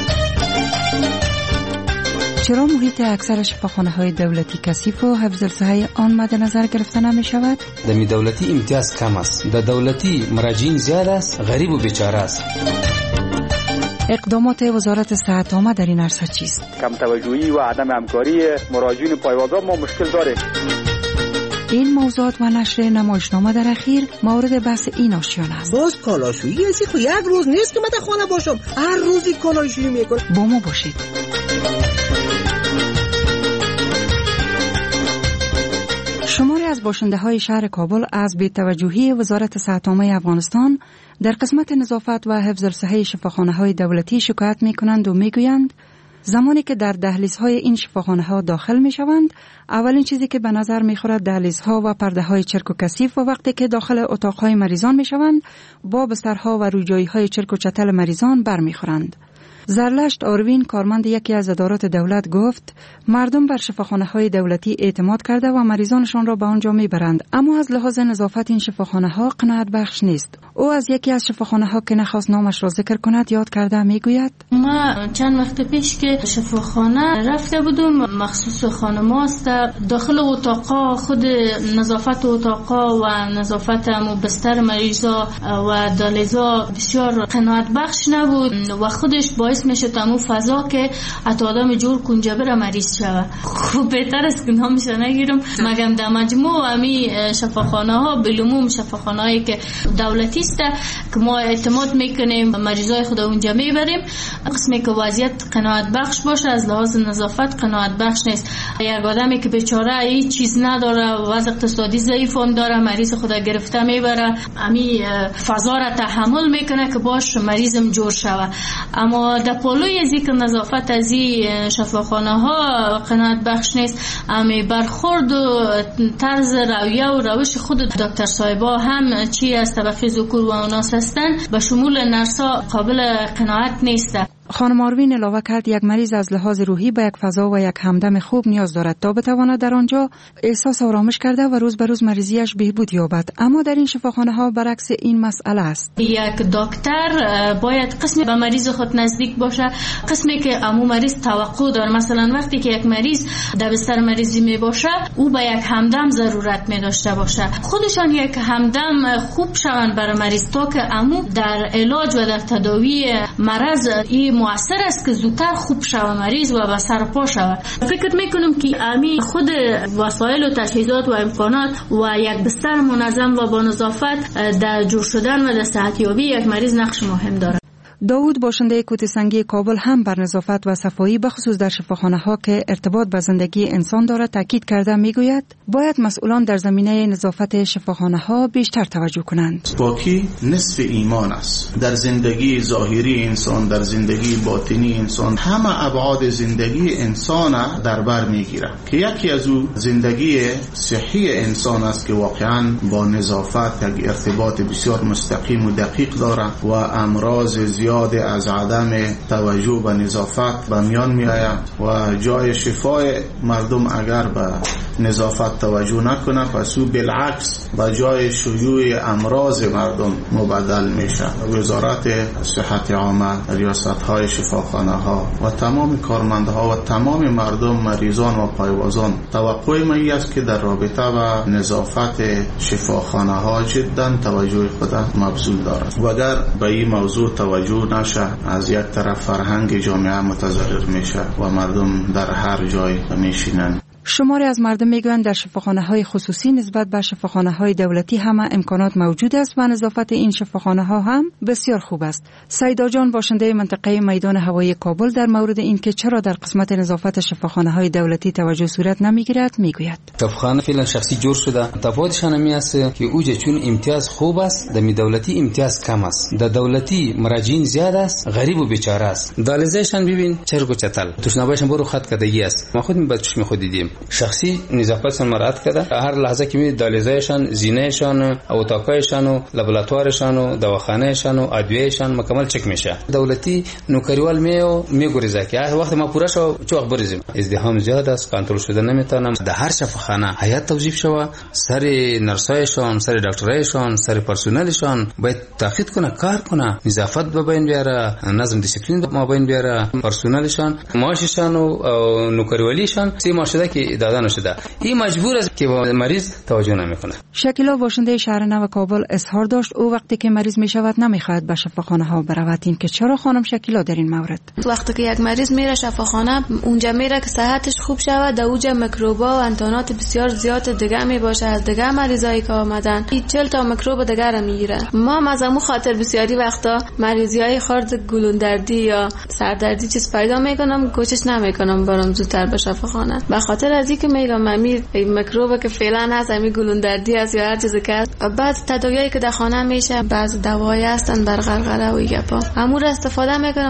چرا محیط اکثر شفاخانه های دولتی کثیف و حفظ الصحه آن مد نظر گرفته نمی شود؟ در دولتی امتیاز کم است، در دولتی مراجعین زیاد است، غریب و بیچاره است. اقدامات وزارت صحت عامه در این عرصه چیست؟ کم توجهی و عدم همکاری مراجعین پایه‌گذار ما مشکل داره. این موضوعات و نشر نمایشنامه در اخیر مورد بحث این آشیانه است. باز کالاشویی است خو یک روز نیست که من در خانه باشم، هر روزی کالاشویی میکنم. با ما باشید. شماری از باشنده های شهر کابل از بی‌توجهی وزارت صحت عامه افغانستان در قسمت نظافت و حفظ الصحه شفاخانه های دولتی شکایت می کنند و می گویند زمانی که در دهلیزهای این شفاخانه ها داخل می شوند، اولین چیزی که به نظر می خورد دهلیزها و پرده های چرک و کثیف و وقتی که داخل اتاقهای مریضان می شوند با بسترها و روجایی های چرک و چتل مریضان بر می خورند. زرلشت آروین، کارمند یکی از ادارات دولت، گفت مردم بر شفاخانه های دولتی اعتماد کرده و مریضانشان را به آنجا می برند، اما از لحاظ نظافت این شفاخانه ها قناعت بخش نیست. او از یکی از شفاخانه ها که نخواست نامش را ذکر کند یاد کرده می گوید ما چند وقت پیش که شفاخانه رفته بودم، مخصوص خانم‌هاست، داخل اتاقا خود نظافت اتاقا و نظافت بستر مریضا و دالیزا بسیار قناعت بخش نبود و خودش باعث میشه تمام فضا که حتی آدم جور کنجه بره مریض شوه. خوب بهتر است که نامشو نگیرم، مگم در مجموع امی شفاخانه ها بالعموم شفاخانه هایی که دولتی است که ما اعتماد میکنیم مریضای خود اونجا میبریم. قسمی که وضعیت قناعت بخش باشه از لحاظ نظافت قناعت بخش نیست. یک آدمی که بیچاره هیچ چیز نداره، وضع اقتصادی ضعیف هم داره، مریض خود گرفته میبره، امی فضا را تحمل میکنه که باش مریضم جور شوه. اما در پلوی از اینکه نظافت از این شفاخانه ها قناعت بخش نیست، اما برخورد و طرز رویه و روش خود دکتر صاحبا هم چی از طبقه ذکور و اناث هستن به شمول نرسا قابل قناعت نیست. خانم آروین علاوه کرد یک مریض از لحاظ روحی به یک فضا و یک همدم خوب نیاز دارد تا بتواند در آنجا احساس آرامش کرده و روز به روز مریضیش بهبود یابد، اما در این شفاخانه ها برعکس این مسئله است. یک دکتر باید قسمی به مریض خود نزدیک باشه، قسمی که امو مریض توقع داره. مثلا وقتی که یک مریض در بستر مریضی می باشه او به یک همدم ضرورت می داشته باشه، خودشان یک همدم خوب شوند برای مریض تا که امو در علاج و در تداوی مرض این مؤثر است که زودتر خوب شوه مریض و به سر پا شوه. فکر میکنم که امی خود وسایل و تجهیزات و امکانات و یک بستر منظم و با نظافت در جور شدن و در صحتیابی یک مریض نقش مهم داره. داود، باشنده کوتسنگی کابل، هم بر نظافت و صفایی بخصوص در شفاخانه ها که ارتباط به زندگی انسان دارد تاکید کرده. میگوید باید مسئولان در زمینه نظافت شفاخانه ها بیشتر توجه کنند. پاکی نصف ایمان است. در زندگی ظاهری انسان، در زندگی باطنی انسان، همه ابعاد زندگی انسان در بر میگیره که یکی از او زندگی صحی انسان است که واقعا با نظافت یک ارتباط بسیار مستقیم و دقیق داره و امراض زیاد از عدم توجه به نظافت به میان می آید و جای شفای مردم اگر به نظافت توجه نکنه پس او بالعکس به جای شیوع امراض مردم مبدل میشه. وزارت صحت عامه، ریاست های شفاخانه ها و تمام کارمندها و تمام مردم مریضان و پایوازان توقع ما است که در رابطه با نظافت شفاخانه ها جدا توجه خود مبذول دارد و اگر به این موضوع توجه نشه از یک طرف فرهنگ جامعه متضرر میشه و مردم در هر جای میشینن. شماری از مردم میگویند در شفاخانه های خصوصی نسبت به شفاخانه های دولتی همه امکانات موجود است و نظافت این شفاخانه ها هم بسیار خوب است. سیدا جان، باشنده منطقه میدان هوایی کابل، در مورد اینکه چرا در قسمت نظافت شفاخانه های دولتی توجه صورت نمیگیرد میگوید شفاخانه فعلا شخصی جور شده، تفاوتشان همین است که اوجه چون امتیاز خوب است، در دولتی امتیاز کم است. در دولتی مراجعین زیاد است، غریب و بیچاره است. دالیزشان ببین چرک و چتل، توشنابایشان برو خط کدگی است. ما خود به چشم خود دیدیم. شخصی نظافتشان مراعات کرده. هر لحظه که می دالیزایشان، زینهشان، اتاقایشان و لابراتوارشان و دواخانهشان و ادویهشان مکمل چک میشه. دولتی نوکریوال میگریزه که وقتی ما پورا شو چه وقت بریزیم. ازدحام زیاد است، کنترل شده نمیتونم. در هر شفاخانه هیئت توظیف شوه، سر نرسایشان، سر دکترایشان، سر پرسنلشان باید تاکید کنه، کار کنه، نظافت به بین بیاره، نظم دیسیپلین به بین بیاره. پرسنلشان، معاششان و نوکریوالیشان سیما شده که داده نشده. این مجبور است که با مریض توجه نمیکنه. شکیلا، باشنده شهر نو کابل، اظهار داشت او وقتی که مریض میشود نمیخواهد به شفاخانه ها برود. این که چرا خانم شکیلا در این مورد؟ وقتی که یک مریض میره شفاخانه اونجا میره که صحتش خوب شود، در اونجا میکروبا و انتانات بسیار زیاد دیگه میباشه از دیگه مریضایی که آمدن. 40 تا میکروب دیگه را میگیره. ما از همون خاطر بسیاری وقتا مریضیای خرد گلوندردی یا سردردی چیز پیدا میکنم، کوشش نمیکنم برام زودتر به شفاخانه. به خاطر از اینکه میگم این میکروب که فعلا هست، همین گلوندردی است یا هر چیزی که است. بعض تداویایی که در خانه میشه، بعض دوایی هستن بر غرغره و گپا، امور استفاده میکنم تا اینکه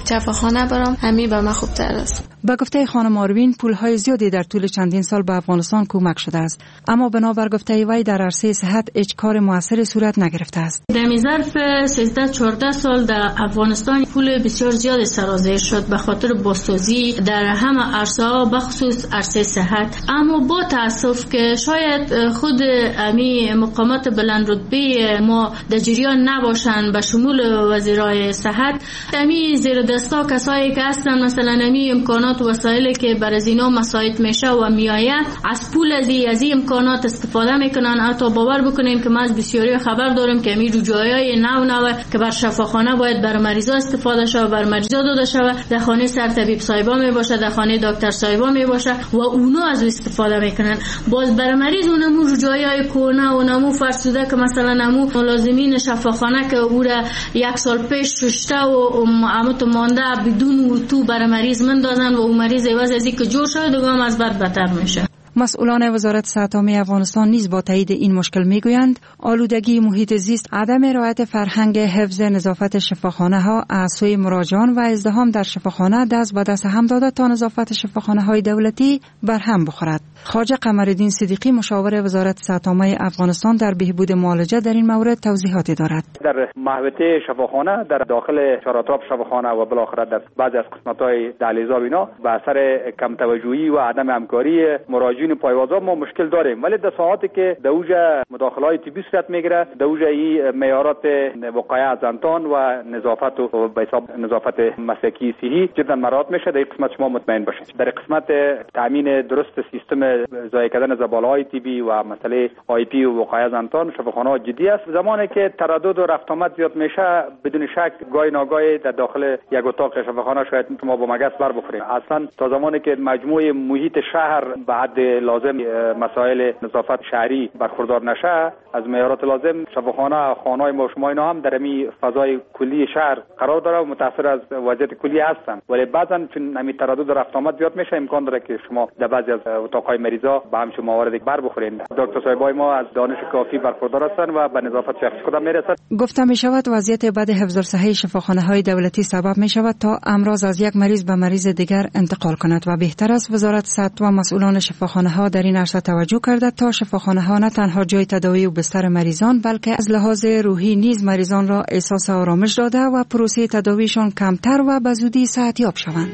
شفاخانه برم همین به من خوبتر است. به گفته خانم آروین پولهای زیادی در طول چندین سال به افغانستان کمک شده است، اما بنابر گفته وی در عرصه صحت هیچ کار موثری صورت نگرفته است. در ظرف 13-14 سال در افغانستان پول بسیار زیاد سرازیر شد به خاطر بازسازی در همه عرصه‌ها بخصوص عرصه صحت، اما با تاسف که شاید خود امی مقامات بلند رتبه ما در جریان نباشند به شمول وزیرای صحت. امی زیر دستا کسایی که هستن مثلا امی امکانات و وسایلی که بر از اینا مساعد میشه و میآید از پول از این امکانات استفاده میکنن. حتی باور بکنین که ما از بسیاری خبر داریم که امی رجوعیای نو که بر شفاخانه باید بر مریضا استفاده شود، بر مریضا داده شود، در خانه سرطبیب صاحبا می باشه، در خانه دکتر صاحبا می باشه و اونا از استفاده میکنن. باز بر مریض اونمو رجوعیای کهنه و نمو فرسوده که مثلا نمو ملازمین شفاخانه که او را 1 سال پیش ششته و عمت مانده بدون تو بر مریض مندازن و اون مریض عوض از اینکه جور شده دوام از بد بدتر میشه. مسئولان وزارت صحت عامه افغانستان نیز با تایید این مشکل میگویند آلودگی محیط زیست، عدم رعایت فرهنگ حفظ نظافت شفاخانه ها از سوی مراجعان و ازدحام در شفاخانه دست به دست هم داده تا نظافت شفاخانه های دولتی بر هم بخورد. خواجه قمرالدین صدیقی مشاور وزارت صحت عامه افغانستان در بهبود معالجه در این مورد توضیحاتی دارد. در محوطه شفاخانه در داخل چهارطرف شفاخانه و بالاخره در بعضی از قسمت‌های دهلیزها اینا به اثر کم توجهی و عدم همکاری مراجعین پایوازا ما مشکل داریم، ولی در ساعاتی که دوجه مداخله‌های طبی صورت میگیره دوجه این معیارات وقایع از انتان و نظافت و به حساب نظافت مسلکی صحی جدا مراعات میشه. در قسمت شما مطمئن باشید در قسمت تامین درست سیستم ضایع کردن زباله‌های طبی و مسئله آی پی و وقایع از انتان شفاخانه‌ها جدی است. زمانی که تردد و رفت آمد زیاد میشه بدون شک گاهی ناگاهی در داخل یک اتاق شفاخانه شاید شما با مگس بر بخورید. اصلا تا زمانی که مجموعه محیط شهر به حد لازم مسائل نظافت شهری برخوردار نشه از معیارات لازم شفاخانه خانه‌های ما شما اینا هم در می فضای کلی شهر قرار داره و متاثر از وضعیت کلی هستن، ولی بعضا چون همین تردد و رفت آمد زیاد میشه امکان داره که شما در بعضی از اتاق‌های مریضا به همچین موارد بر بخورین. دکتر صاحبای ما از دانش کافی برخوردار هستن و به نظافت شخصی خودم میرسد. گفته می شود وضعیت بد حفظ الصحه شفاخانه‌های دولتی سبب می شود تا امراض از یک مریض به مریض دیگر انتقال کند و بهتر است وزارت صحت و مسئولان شفاخانه‌ها در این عرصه توجه کرده تا شفاخانه‌ها نه تنها جای تداوی و بستر مریضان بلکه از لحاظ روحی نیز مریضان را احساس آرامش داده و پروسه تداویشان کمتر و به زودی صحتیاب شوند.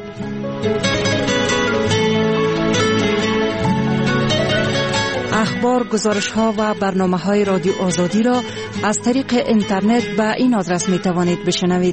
اخبار، گزارش‌ها و برنامه‌های رادیو آزادی را از طریق اینترنت به این آدرس می‌توانید بشنوید: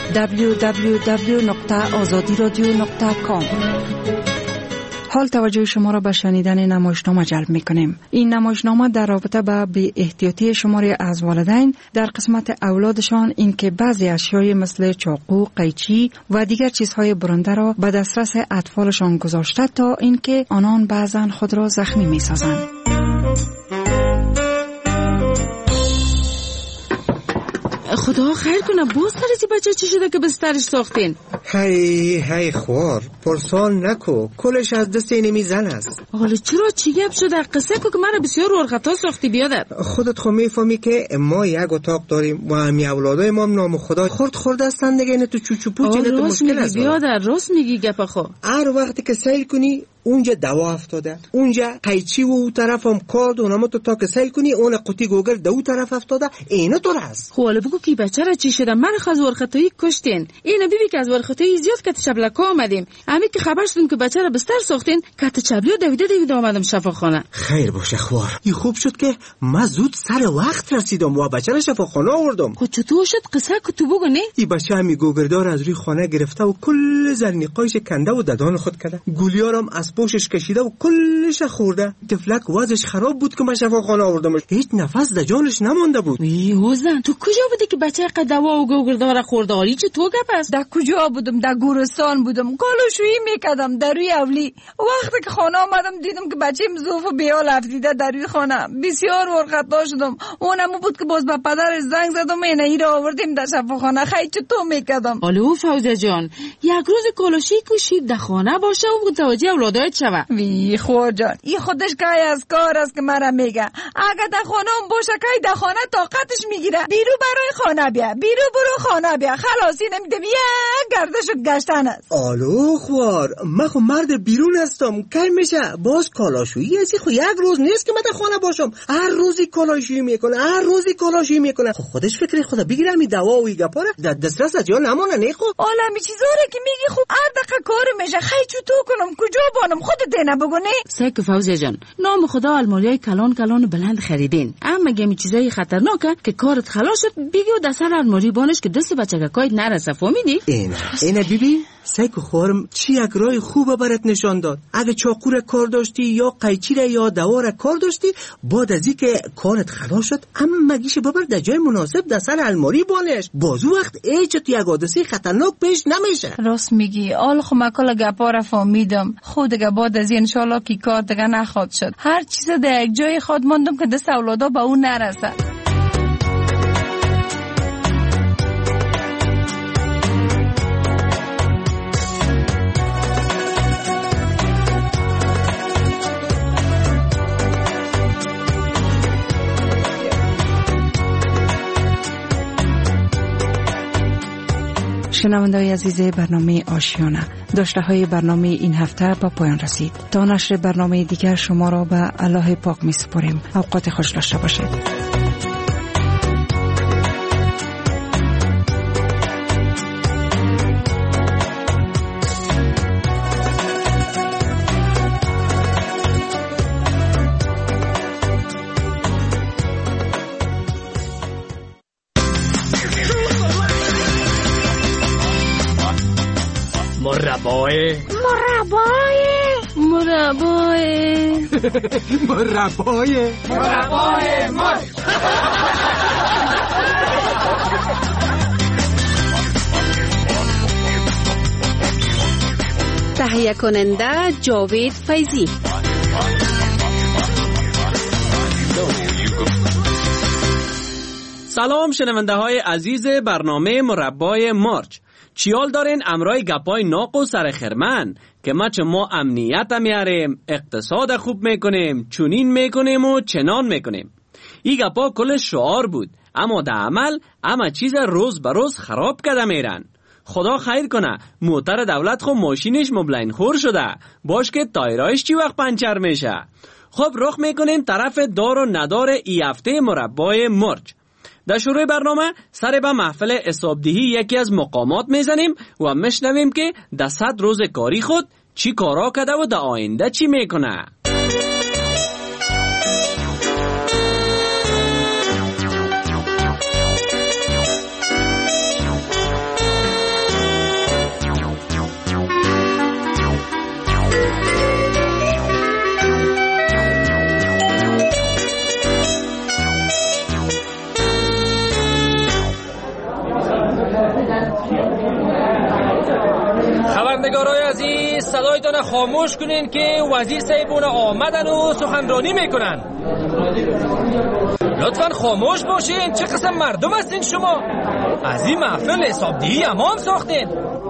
www.azadiradio.com. حال توجه شما را به شنیدن نمایشنامه جلب می‌کنیم. این نمایشنامه در رابطه با بی احتیاطی شماری از والدین در قسمت اولادشان اینکه بعضی اشیای مثل چاقو، قیچی و دیگر چیزهای برنده را به دسترس اطفالشان گذاشته تا اینکه آنان بعضاً خود را زخمی می‌سازند. خدا خیر کنه باز ترسی بچه چی شده که بسترش ساختین؟ هی خوار پرسان نکو، کلش از دست اینمی زن است. حالا چرا چی گپ شده؟ قصه کو که من بسیار ورخطا ساختی بیادر. خودت خو میفهمی که ما یک اتاق داریم و همی اولادای ما نام خدا خورد هستن دیگه. نه تو چوچو پوچ نه تو مشکل است. بیادر راست میگی گپ خو. هر وقتی که سیل کنی اونجا دوا افتاده، اونجا قیچی و اون طرف هم کارد و نمو تا که سیل کنی اون قوطی گوگل دو طرف افتاده. اینو تو هست. خب حالا بگو کی بچه را چی شده؟ من خواز ورخطایی کشتین. اینو بیبی که از ورخطایی زیاد کت چبلکا آمدیم. امی که خبر شدیم که بچه را بستر ساختین کت چبلی دویده آمدم شفاخانه. خیر باشه خوار. این خوب شد که من زود سر وقت رسیدم و بچه را شفاخانه آوردم. خب چطور شد؟ قصه کو تو بگو نه؟ این بچه همی گوگردار از روی خانه گرفته و کل زنیقایش کنده و ددان خود کرده. گولیارم از پوشش کشیده و کلش خورده. طفلک وضعش خراب بود که من شفاخانه آوردمش. هیچ نفس در جانش نمانده بود. حسن تو کجا بودی که بچه قد دوا و گوگردار خورده؟ حالی چه تو گپ است؟ در کجا بودم؟ در گورستان بودم. کالوشویی میکردم در روی اولی. وقتی که خانه آمدم دیدم که بچه‌م ضعف و بیال افتیده در روی خانه. بسیار ورخطا شدم. اونم بود که باز به پدرش زنگ زدم اینا ای را آوردیم در شفاخانه. خیلی چطور میکردم؟ حالا فوزه جان یک روز کالوشی کوشید در خانه باشه و متوجه اولاد جایت شوه. وی خور جان، این خودش کای از کار است که مرا میگه. اگه در خانه باشه کای در خانه طاقتش میگیره. بیرو برای خانه بیا، بیرو برو خانه بیا. خلاصی نمیده، بیا گردش گشتن است. آلو خوار، من خو مرد بیرون هستم. کی میشه باز کالاشویی از خو یک روز نیست که من در خانه باشم. هر روزی کالاشویی میکنه، هر روزی کالاشویی میکنه. خو خودش فکر خدا بگیره می دوا و گپاره در دسترس از جا نمونه. نه خو عالمی چیزاره که میگی خوب هر دقیقه کار میشه. خی چطور کنم، کجا بانم، خودت دینا بگو. نه سیک فوزی جان، نام خدا الماریای کلان کلان بلند خریدین، اما گمی چیزای خطرناکه که کارت خلاص شد بگی و دسر الماری بانش که دست بچگکایت نرسه. فهمیدی؟ اینه بیبی سیکو خورم چی یک رای خوبه برات نشان داد. اگه چاقو کار داشتی یا قیچی یا دوار کار داشتی، بعد از اینکه کارت خلاص شد اما مگیش ببر در جای مناسب در سر الماری بانش. بازو وقت ایچ تو یک حادثه خطرناک پیش نمیشه. راست میگی. آل خو مکل گپا را فهمیدم. خود دیگه بعد از این انشالله کی کار دیگه نخواد شد. هر چیز در یک جای خود ماندم که دست اولادا به اون نرسه. شنونده‌های عزیز برنامه آشیانه، داشته های برنامه این هفته با پایان رسید. تا نشر برنامه دیگر شما را به الله پاک می سپاریم. اوقات خوش داشته باشید. مربای مربای تهیه کننده جاوید فیضی. سلام شنونده های عزیز برنامه مربای مارچ. چیال دارین امرای گپای ناق و سر خرمن که ما چه ما امنیت میاریم، اقتصاد خوب میکنیم، چونین میکنیم و چنان میکنیم. ای گپا کل شعار بود، اما در عمل اما چیز روز به روز خراب کرده میرن. خدا خیر کنه موتر دولت خو ماشینش مبلین خور شده، باش که تایرایش چی وقت پنچر میشه. خب رخ میکنیم طرف دار و ندار ای هفته مربای مارچ. در شروع برنامه سر به محفل حسابدهی یکی از مقامات میزنیم و میشنویم که در 100 روز کاری خود چی کارا کرده و در آینده چی میکنه. خبرنگارای عزیز صدایتان خاموش کنین که وزیر صاحبون آمدن و سخنرانی میکنن. لطفاً خاموش باشین. چه قسم مردم هستین شما؟ از این محفل حسابدهی امان ساختین.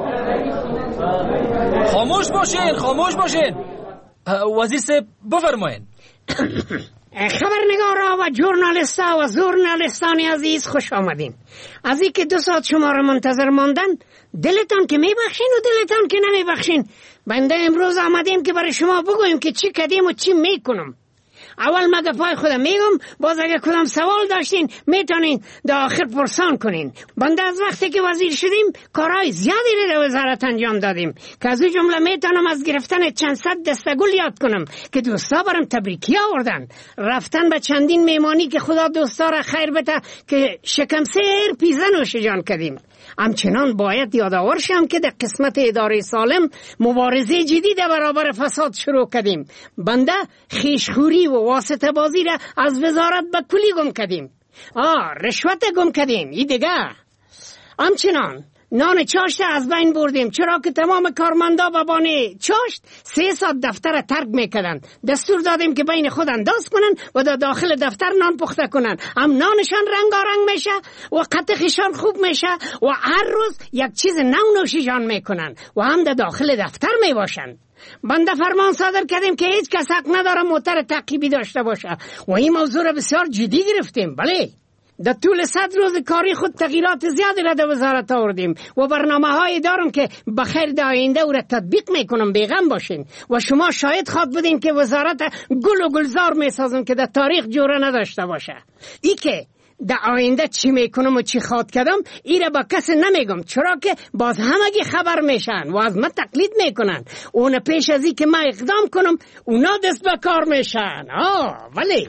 خاموش باشین. وزیر صاحب بفرمایین. خبرنگارا و ژورنالیستا و ژورنالیستان عزیز خوش آمدین. از این که 2 ساعت شما را منتظر ماندن، دلتان که میبخشین و دلتان که نمیبخشین. بنده امروز آمدیم که برای شما بگویم که چی کردیم و چی میکنم. اول مگه پای خودم میگم، باز اگه کدام سوال داشتین میتونین در آخر پرسان کنین. بنده از وقتی که وزیر شدیم کارهای زیادی رو در وزارت انجام دادیم که از اون جمله میتونم از گرفتن چند صد دستگل یاد کنم که دوستا برام تبریکی آوردن، رفتن به چندین میمانی که خدا دوستا را خیر بده که شکم سیر پیزا نوش جان کردیم. همچنان باید یادآور شم که در قسمت اداره سالم مبارزه جدی در برابر فساد شروع کردیم. بنده خیشخوری و واسطه بازی را از وزارت به کلی گم کردیم. رشوت گم کردیم. این دیگه همچنان نان چاشت از بین بردیم، چرا که تمام کارمندا به بانه چاشت 3 ساعت دفتر ترک میکردن. دستور دادیم که بین خود انداز کنن و در داخل دفتر نان پخته کنن. هم نانشان رنگارنگ میشه و قطعشان خوب میشه و هر روز یک چیز نوشیجان میکنن و هم در داخل دفتر میباشن. بنده فرمان صادر کردیم که هیچ کس حق نداره موتر تعقیبی داشته باشه و این موضوع را بسیار جدی گرفتیم. بله، در طول 100 روز کاری خود تغییرات زیادی را در وزارت آوردیم و برنامه‌هایی دارم که بخیر در آینده او را تطبیق میکنم. بیغم باشین و شما شاهد خواد بودین که وزارت گل و گلزار میسازم که در تاریخ جوره نداشته باشه. ای که در آینده چی میکنم و چی خواد کردم ای را با کسی نمیگم، چرا که باز همگی خبر میشن و از من تقلید میکنن. اون پیش از این که من اقدام کنم اونا دست به کار میشن. ولی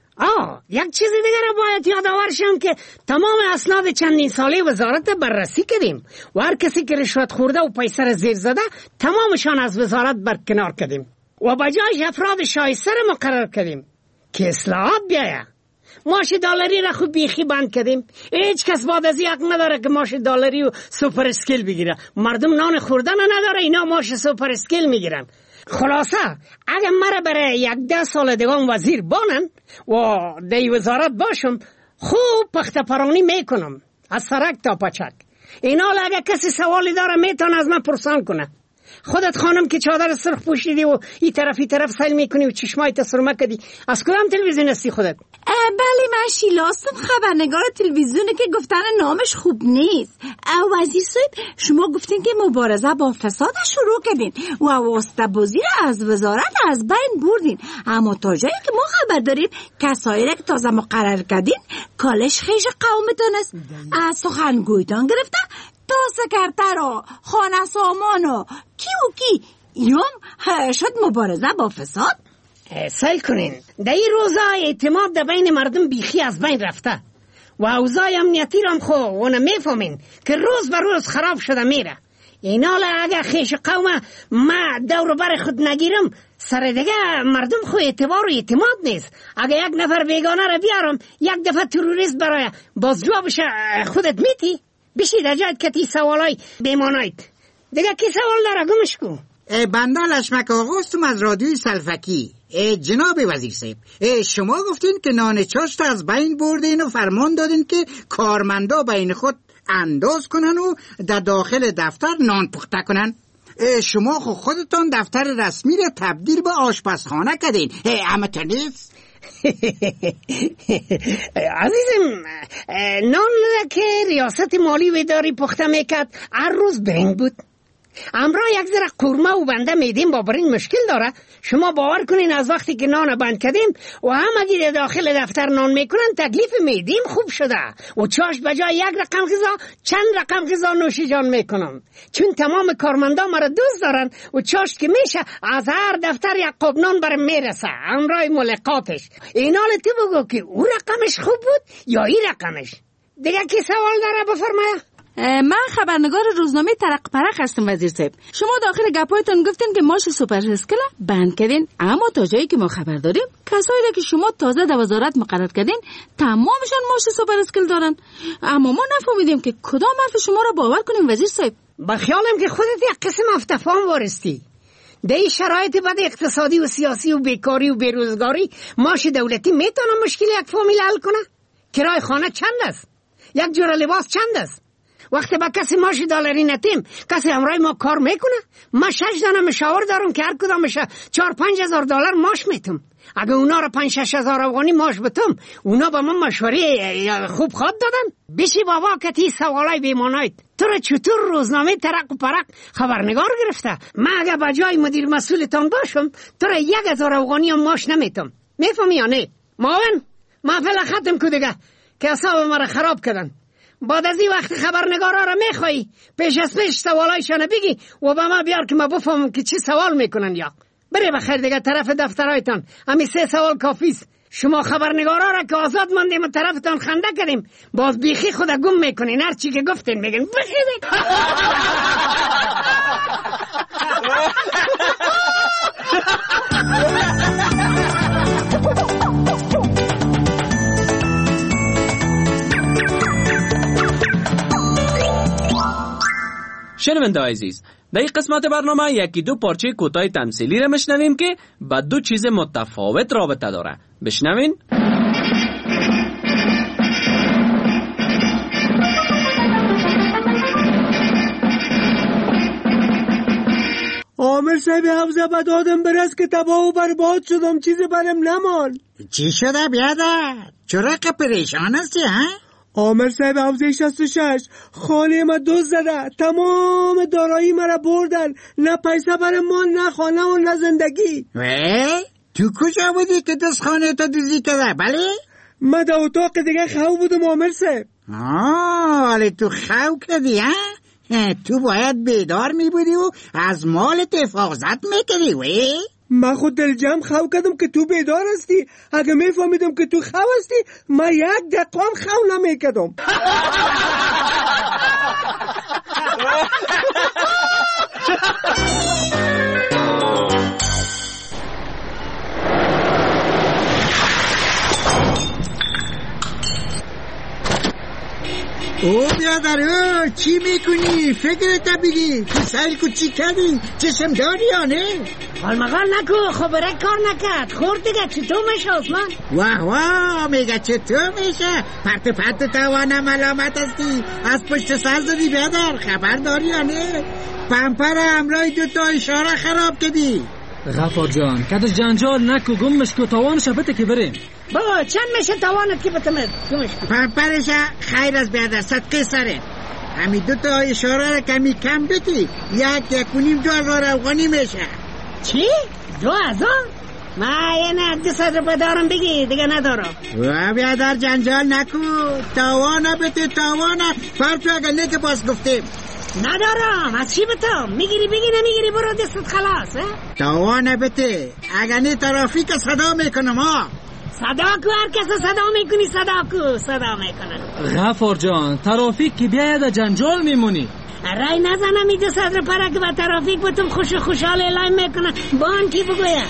یک چیز دیگر را باید یادآور شم که تمام اسناد چندین ساله وزارت بررسی کردیم و هر کسی که رشوت خورده و پیسه را زیر زده تمامشان از وزارت برکنار کردیم و بجایش افراد شایسته را مقرر کردیم که اصلاحات بیاید. ماش دلاری را خود بیخی بند کردیم. هیچ کس بعد از یک نداره که ماش دلاری و سوپر اسکیل بگیره. مردم نان خوردن نداره، اینا ماش سوپر اسکیل میگیرن. خلاصه اگر مرا برای 10 سال دیگه وزیر بانن و دی وزارت باشم خوب پخته پرانی میکنم از سرک تا پچک. اینا اگر کسی سوالی داره میتونه از من پرسان کنه. خودت خانم که چادر سرخ پوشیدی و این طرف سیل میکنی و چشمایت سرمه کردی، از کدام تلویزیون هستی خودت؟ بله من شیلاستم، خبرنگار تلویزیونه که گفتن نامش خوب نیست. وزیر صاحب شما گفتین که مبارزه با فساد شروع کردین و واسطه بازی را از وزارت از بین بردین، اما تا جایی که ما خبر داریم کسایی را که تازه مقرر کردین کالش خیش قومتان است. از سخنگویتان گرفته تا سکرتر و خانه سامان و کی اینا شد مبارزه با فساد. سیل کنین در این روزا اعتماد در بین مردم بیخی از بین رفته و اوضاع امنیتی را خو اونه میفهمین که روز به روز خراب شده میره. اینا اگه خیش قوم ما دور بر خود نگیرم سر دیگه مردم خو اعتبار و اعتماد نیست. اگه یک نفر بیگانه را بیارم یک دفعه تروریست برای باز جوابش خودت میتی بشید اجاید که تی سوالای بیمانایید دیگه. کی سوال داره گمش کو؟ بنده لشمک آقاستم از رادیوی سلفکی. جناب وزیر صاحب شما گفتین که نان چاشت از بین بردین و فرمان دادین که کارمندا بین خود انداز کنن و در داخل دفتر نان پخته کنن. شما خودتان دفتر رسمی را تبدیل به آشپزخانه کردین، اما تو نیست؟ عزیزم نان که ریاست مالی و اداری پخته میکرد هر روز برنگ بود. امرا یک ذره قورمه و بنده میدیم با برنگ مشکل داره. شما باور کنین از وقتی که نان بند کردیم و همگی داخل دفتر نان میکنن تکلیف میدیم خوب شده و چاش بجای یک رقم غذا چند رقم غذا نوشیجان میکنم، چون تمام کارمندا مرا دوست دارن و چاش که میشه از هر دفتر یک قاب نان برم میرسه امرای ملاقاتش. اینال تو بگو که او رقمش خوب بود یا این رقمش؟ دیگه کی سوال داره بفرمایه. من خبرنگار روزنامه ترق پرق هستم وزیر صاحب. شما داخل گپایتون گفتین که ماش سوپر اسکیل بند کردین، اما تا جایی که ما خبر داریم کسایی که شما تازه در وزارت مقرر کردین تمامشان ماش سوپر اسکیل دارن، اما ما نفهمیدیم که کدام حرف شما را باور کنیم وزیر صاحب. با خیالم که خودت یک قسم افتفام وارستی. در این شرایط بد اقتصادی و سیاسی و بیکاری و بیروزگاری ماش دولتی میتونه مشکل یک فامیل حل کنه؟ کرای خانه چند است؟ یک جور لباس چند است؟ وقتی با کسی ماش دلاری نتیم کسی همراه ما کار میکنه؟ ما 6 دانه مشاور دارم که هر کدامش 4-5 هزار دلار ماش میتم. اگه اونا را 5-6 هزار افغانی ماش بتم اونا با من مشوره خوب خواد دادن؟ بشی بابا که تی سوالای بیمانایید. تو را چطور روزنامه ترق و پرق خبرنگار گرفته؟ من اگه بجای مدیر مسئولتان باشم تو را 1000 افغانی هم ماش نمیتم. میفهمی یا نه؟ معاون محفل ختم کو دیگه که اعصاب مرا خراب کردن. بعد از این وقت خبرنگارا را میخوایی پیش از پیش سوالایشان بگی و با ما بیار که ما بفهمم که چی سوال میکنن. یا بره بخیر دیگه طرف دفترایتان، همین 3 سوال کافیست. شما خبرنگارا را که آزاد ماندیم و طرفتان خنده کردیم باز بیخی خود گم میکنین، هر چی که گفتین میگن بخیر. شنونده عزیز، در این قسمت برنامه یکی دو پارچه کوتاه تمثیلی را میشنویم که با دو چیز متفاوت رابطه داره. بشنوین. عامر صاحب حوزه به دادم برس که تباه و برباد شدم، چیزی برم نمان. چی شده بیادر؟ چرا که پریشان هستی ها؟ عامر صاحب حوزه 66 خانه ما دزد زده، تمام دارایی مرا بردن، نه پیسه برم مان، نه خانه و نه زندگی. تو کجا بودی که دست خانه تا دزدی کرده؟ بله؟ من در اتاق دیگه خو بودم عامر صاحب. ولی تو خو کردی ها؟ تو باید بیدار می بودی و از مالت حفاظت میکردی وی؟ من خود دلجم خو کردم که تو بیدار هستی. اگه میفهمیدم که تو خو هستی من یک دقیقه هم خو نمیکردم. او بیادر چی میکنی؟ فکرت بگی تو سیل کو چی کردی؟ چشم داری یا نه؟ حال نکو، خبره کار نکرد. خورد دیگه چطور میشه اصلا؟ واه میگه چطور میشه؟ پرت توانم علامت هستی، از پشت سر داری بیادر، خبر داری یا نه؟ پمپر همراه دوتا اشاره خراب کردی. غفار جان کدش جنجال نکو، گمش کو، توانش بته که بریم. بابا چند میشه توانت که بتمد؟ پمپرش خیر از بیادر، صدقه سره. همین دوتا اشاره را کمی کم بکی، 1.5-2,000 افغانی میشه. چی؟ 2,000؟ من یه 200 روپه دارم بگی، دیگه ندارم. و بیادر جنجال نکو، تاوانه بده تاوانه، پرتو اگر نه که باز گفتیم. ندارم، از چی بتم؟ میگیری بگی، نمیگیری برو دستت خلاص. تاوانه بده، اگر نه ترافیک صدا میکنم ها. صدا کو، هر کس صدا میکنی، صدا میکنن. غفار جان ترافیک که بیاید جنجال میمونی. رای نزنم این 200 روپه که به ترافیک بتم خوشحال اعلام میکنن. بان کی بگویم؟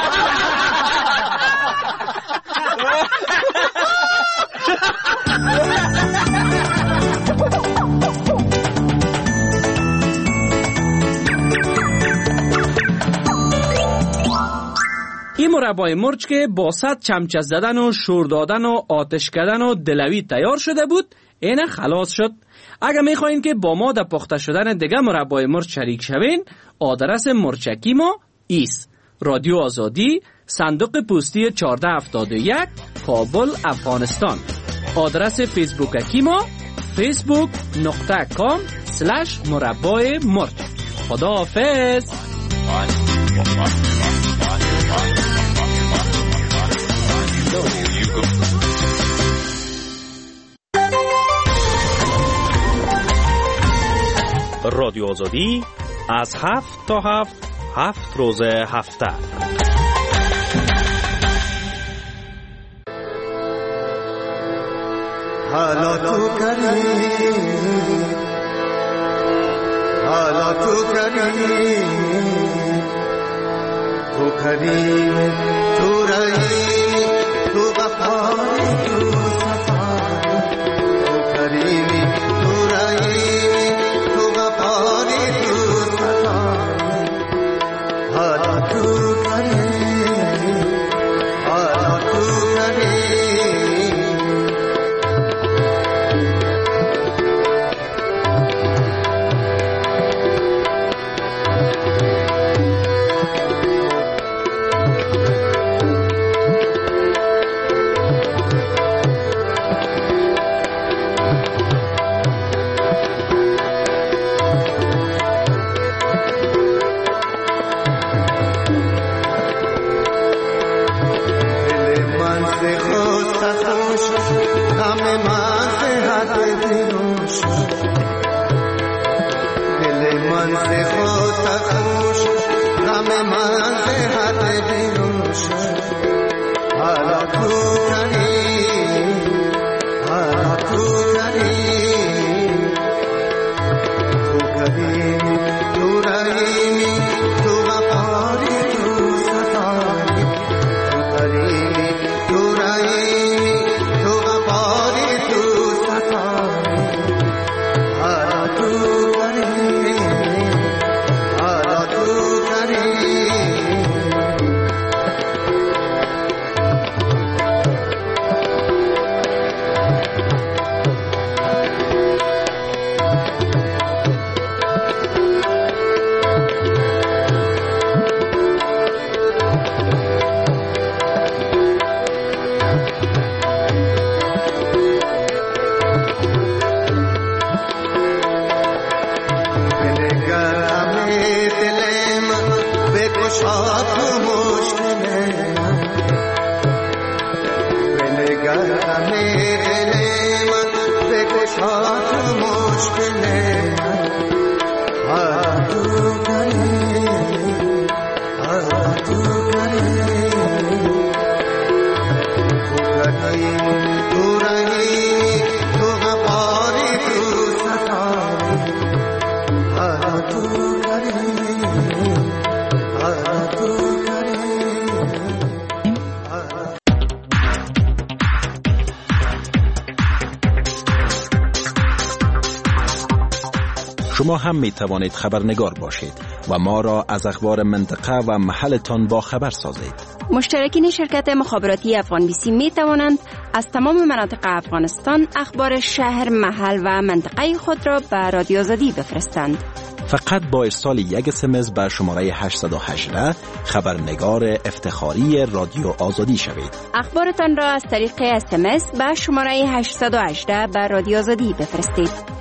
این مربای مرچ که با 100 چمچه زدن و شور دادن و آتش کردن و دلوی تیار شده بود، اینه خلاص شد. اگر میخواین که با ما در پخته شدن دیگه مربای مرچ شریک شوین، آدرس مرچکی ما ایست: رادیو آزادی، صندوق پستی 1471، کابل، افغانستان. آدرس فیسبوکی ما facebook.com/مربای مرچ. خداحافظ. رادیو آزادی از 7 تا 7 روز هفته. حالا تو کری تو رایی تو وفایی تو صفایی تو کریمی تو رایی تو وفایی تو صفایی حالا تو کری بگشا تو مشکل من بنگر غم دل من بگشا تو مشکل من تو کری تو کری تو رهی تو غفاری تو ستاری تو کری تو کری. شما هم می توانید خبرنگار باشید و ما را از اخبار منطقه و محلتان با خبر سازید. مشترکین شرکت مخابراتی افغان بیسی می توانند از تمام مناطق افغانستان اخبار شهر، محل و منطقه خود را به رادیو آزادی بفرستند. فقط با ارسال یک SMS به شماره 818 خبرنگار افتخاری رادیو آزادی شوید. اخبارتان را از طریق SMS به شماره 818 به رادیو آزادی بفرستید.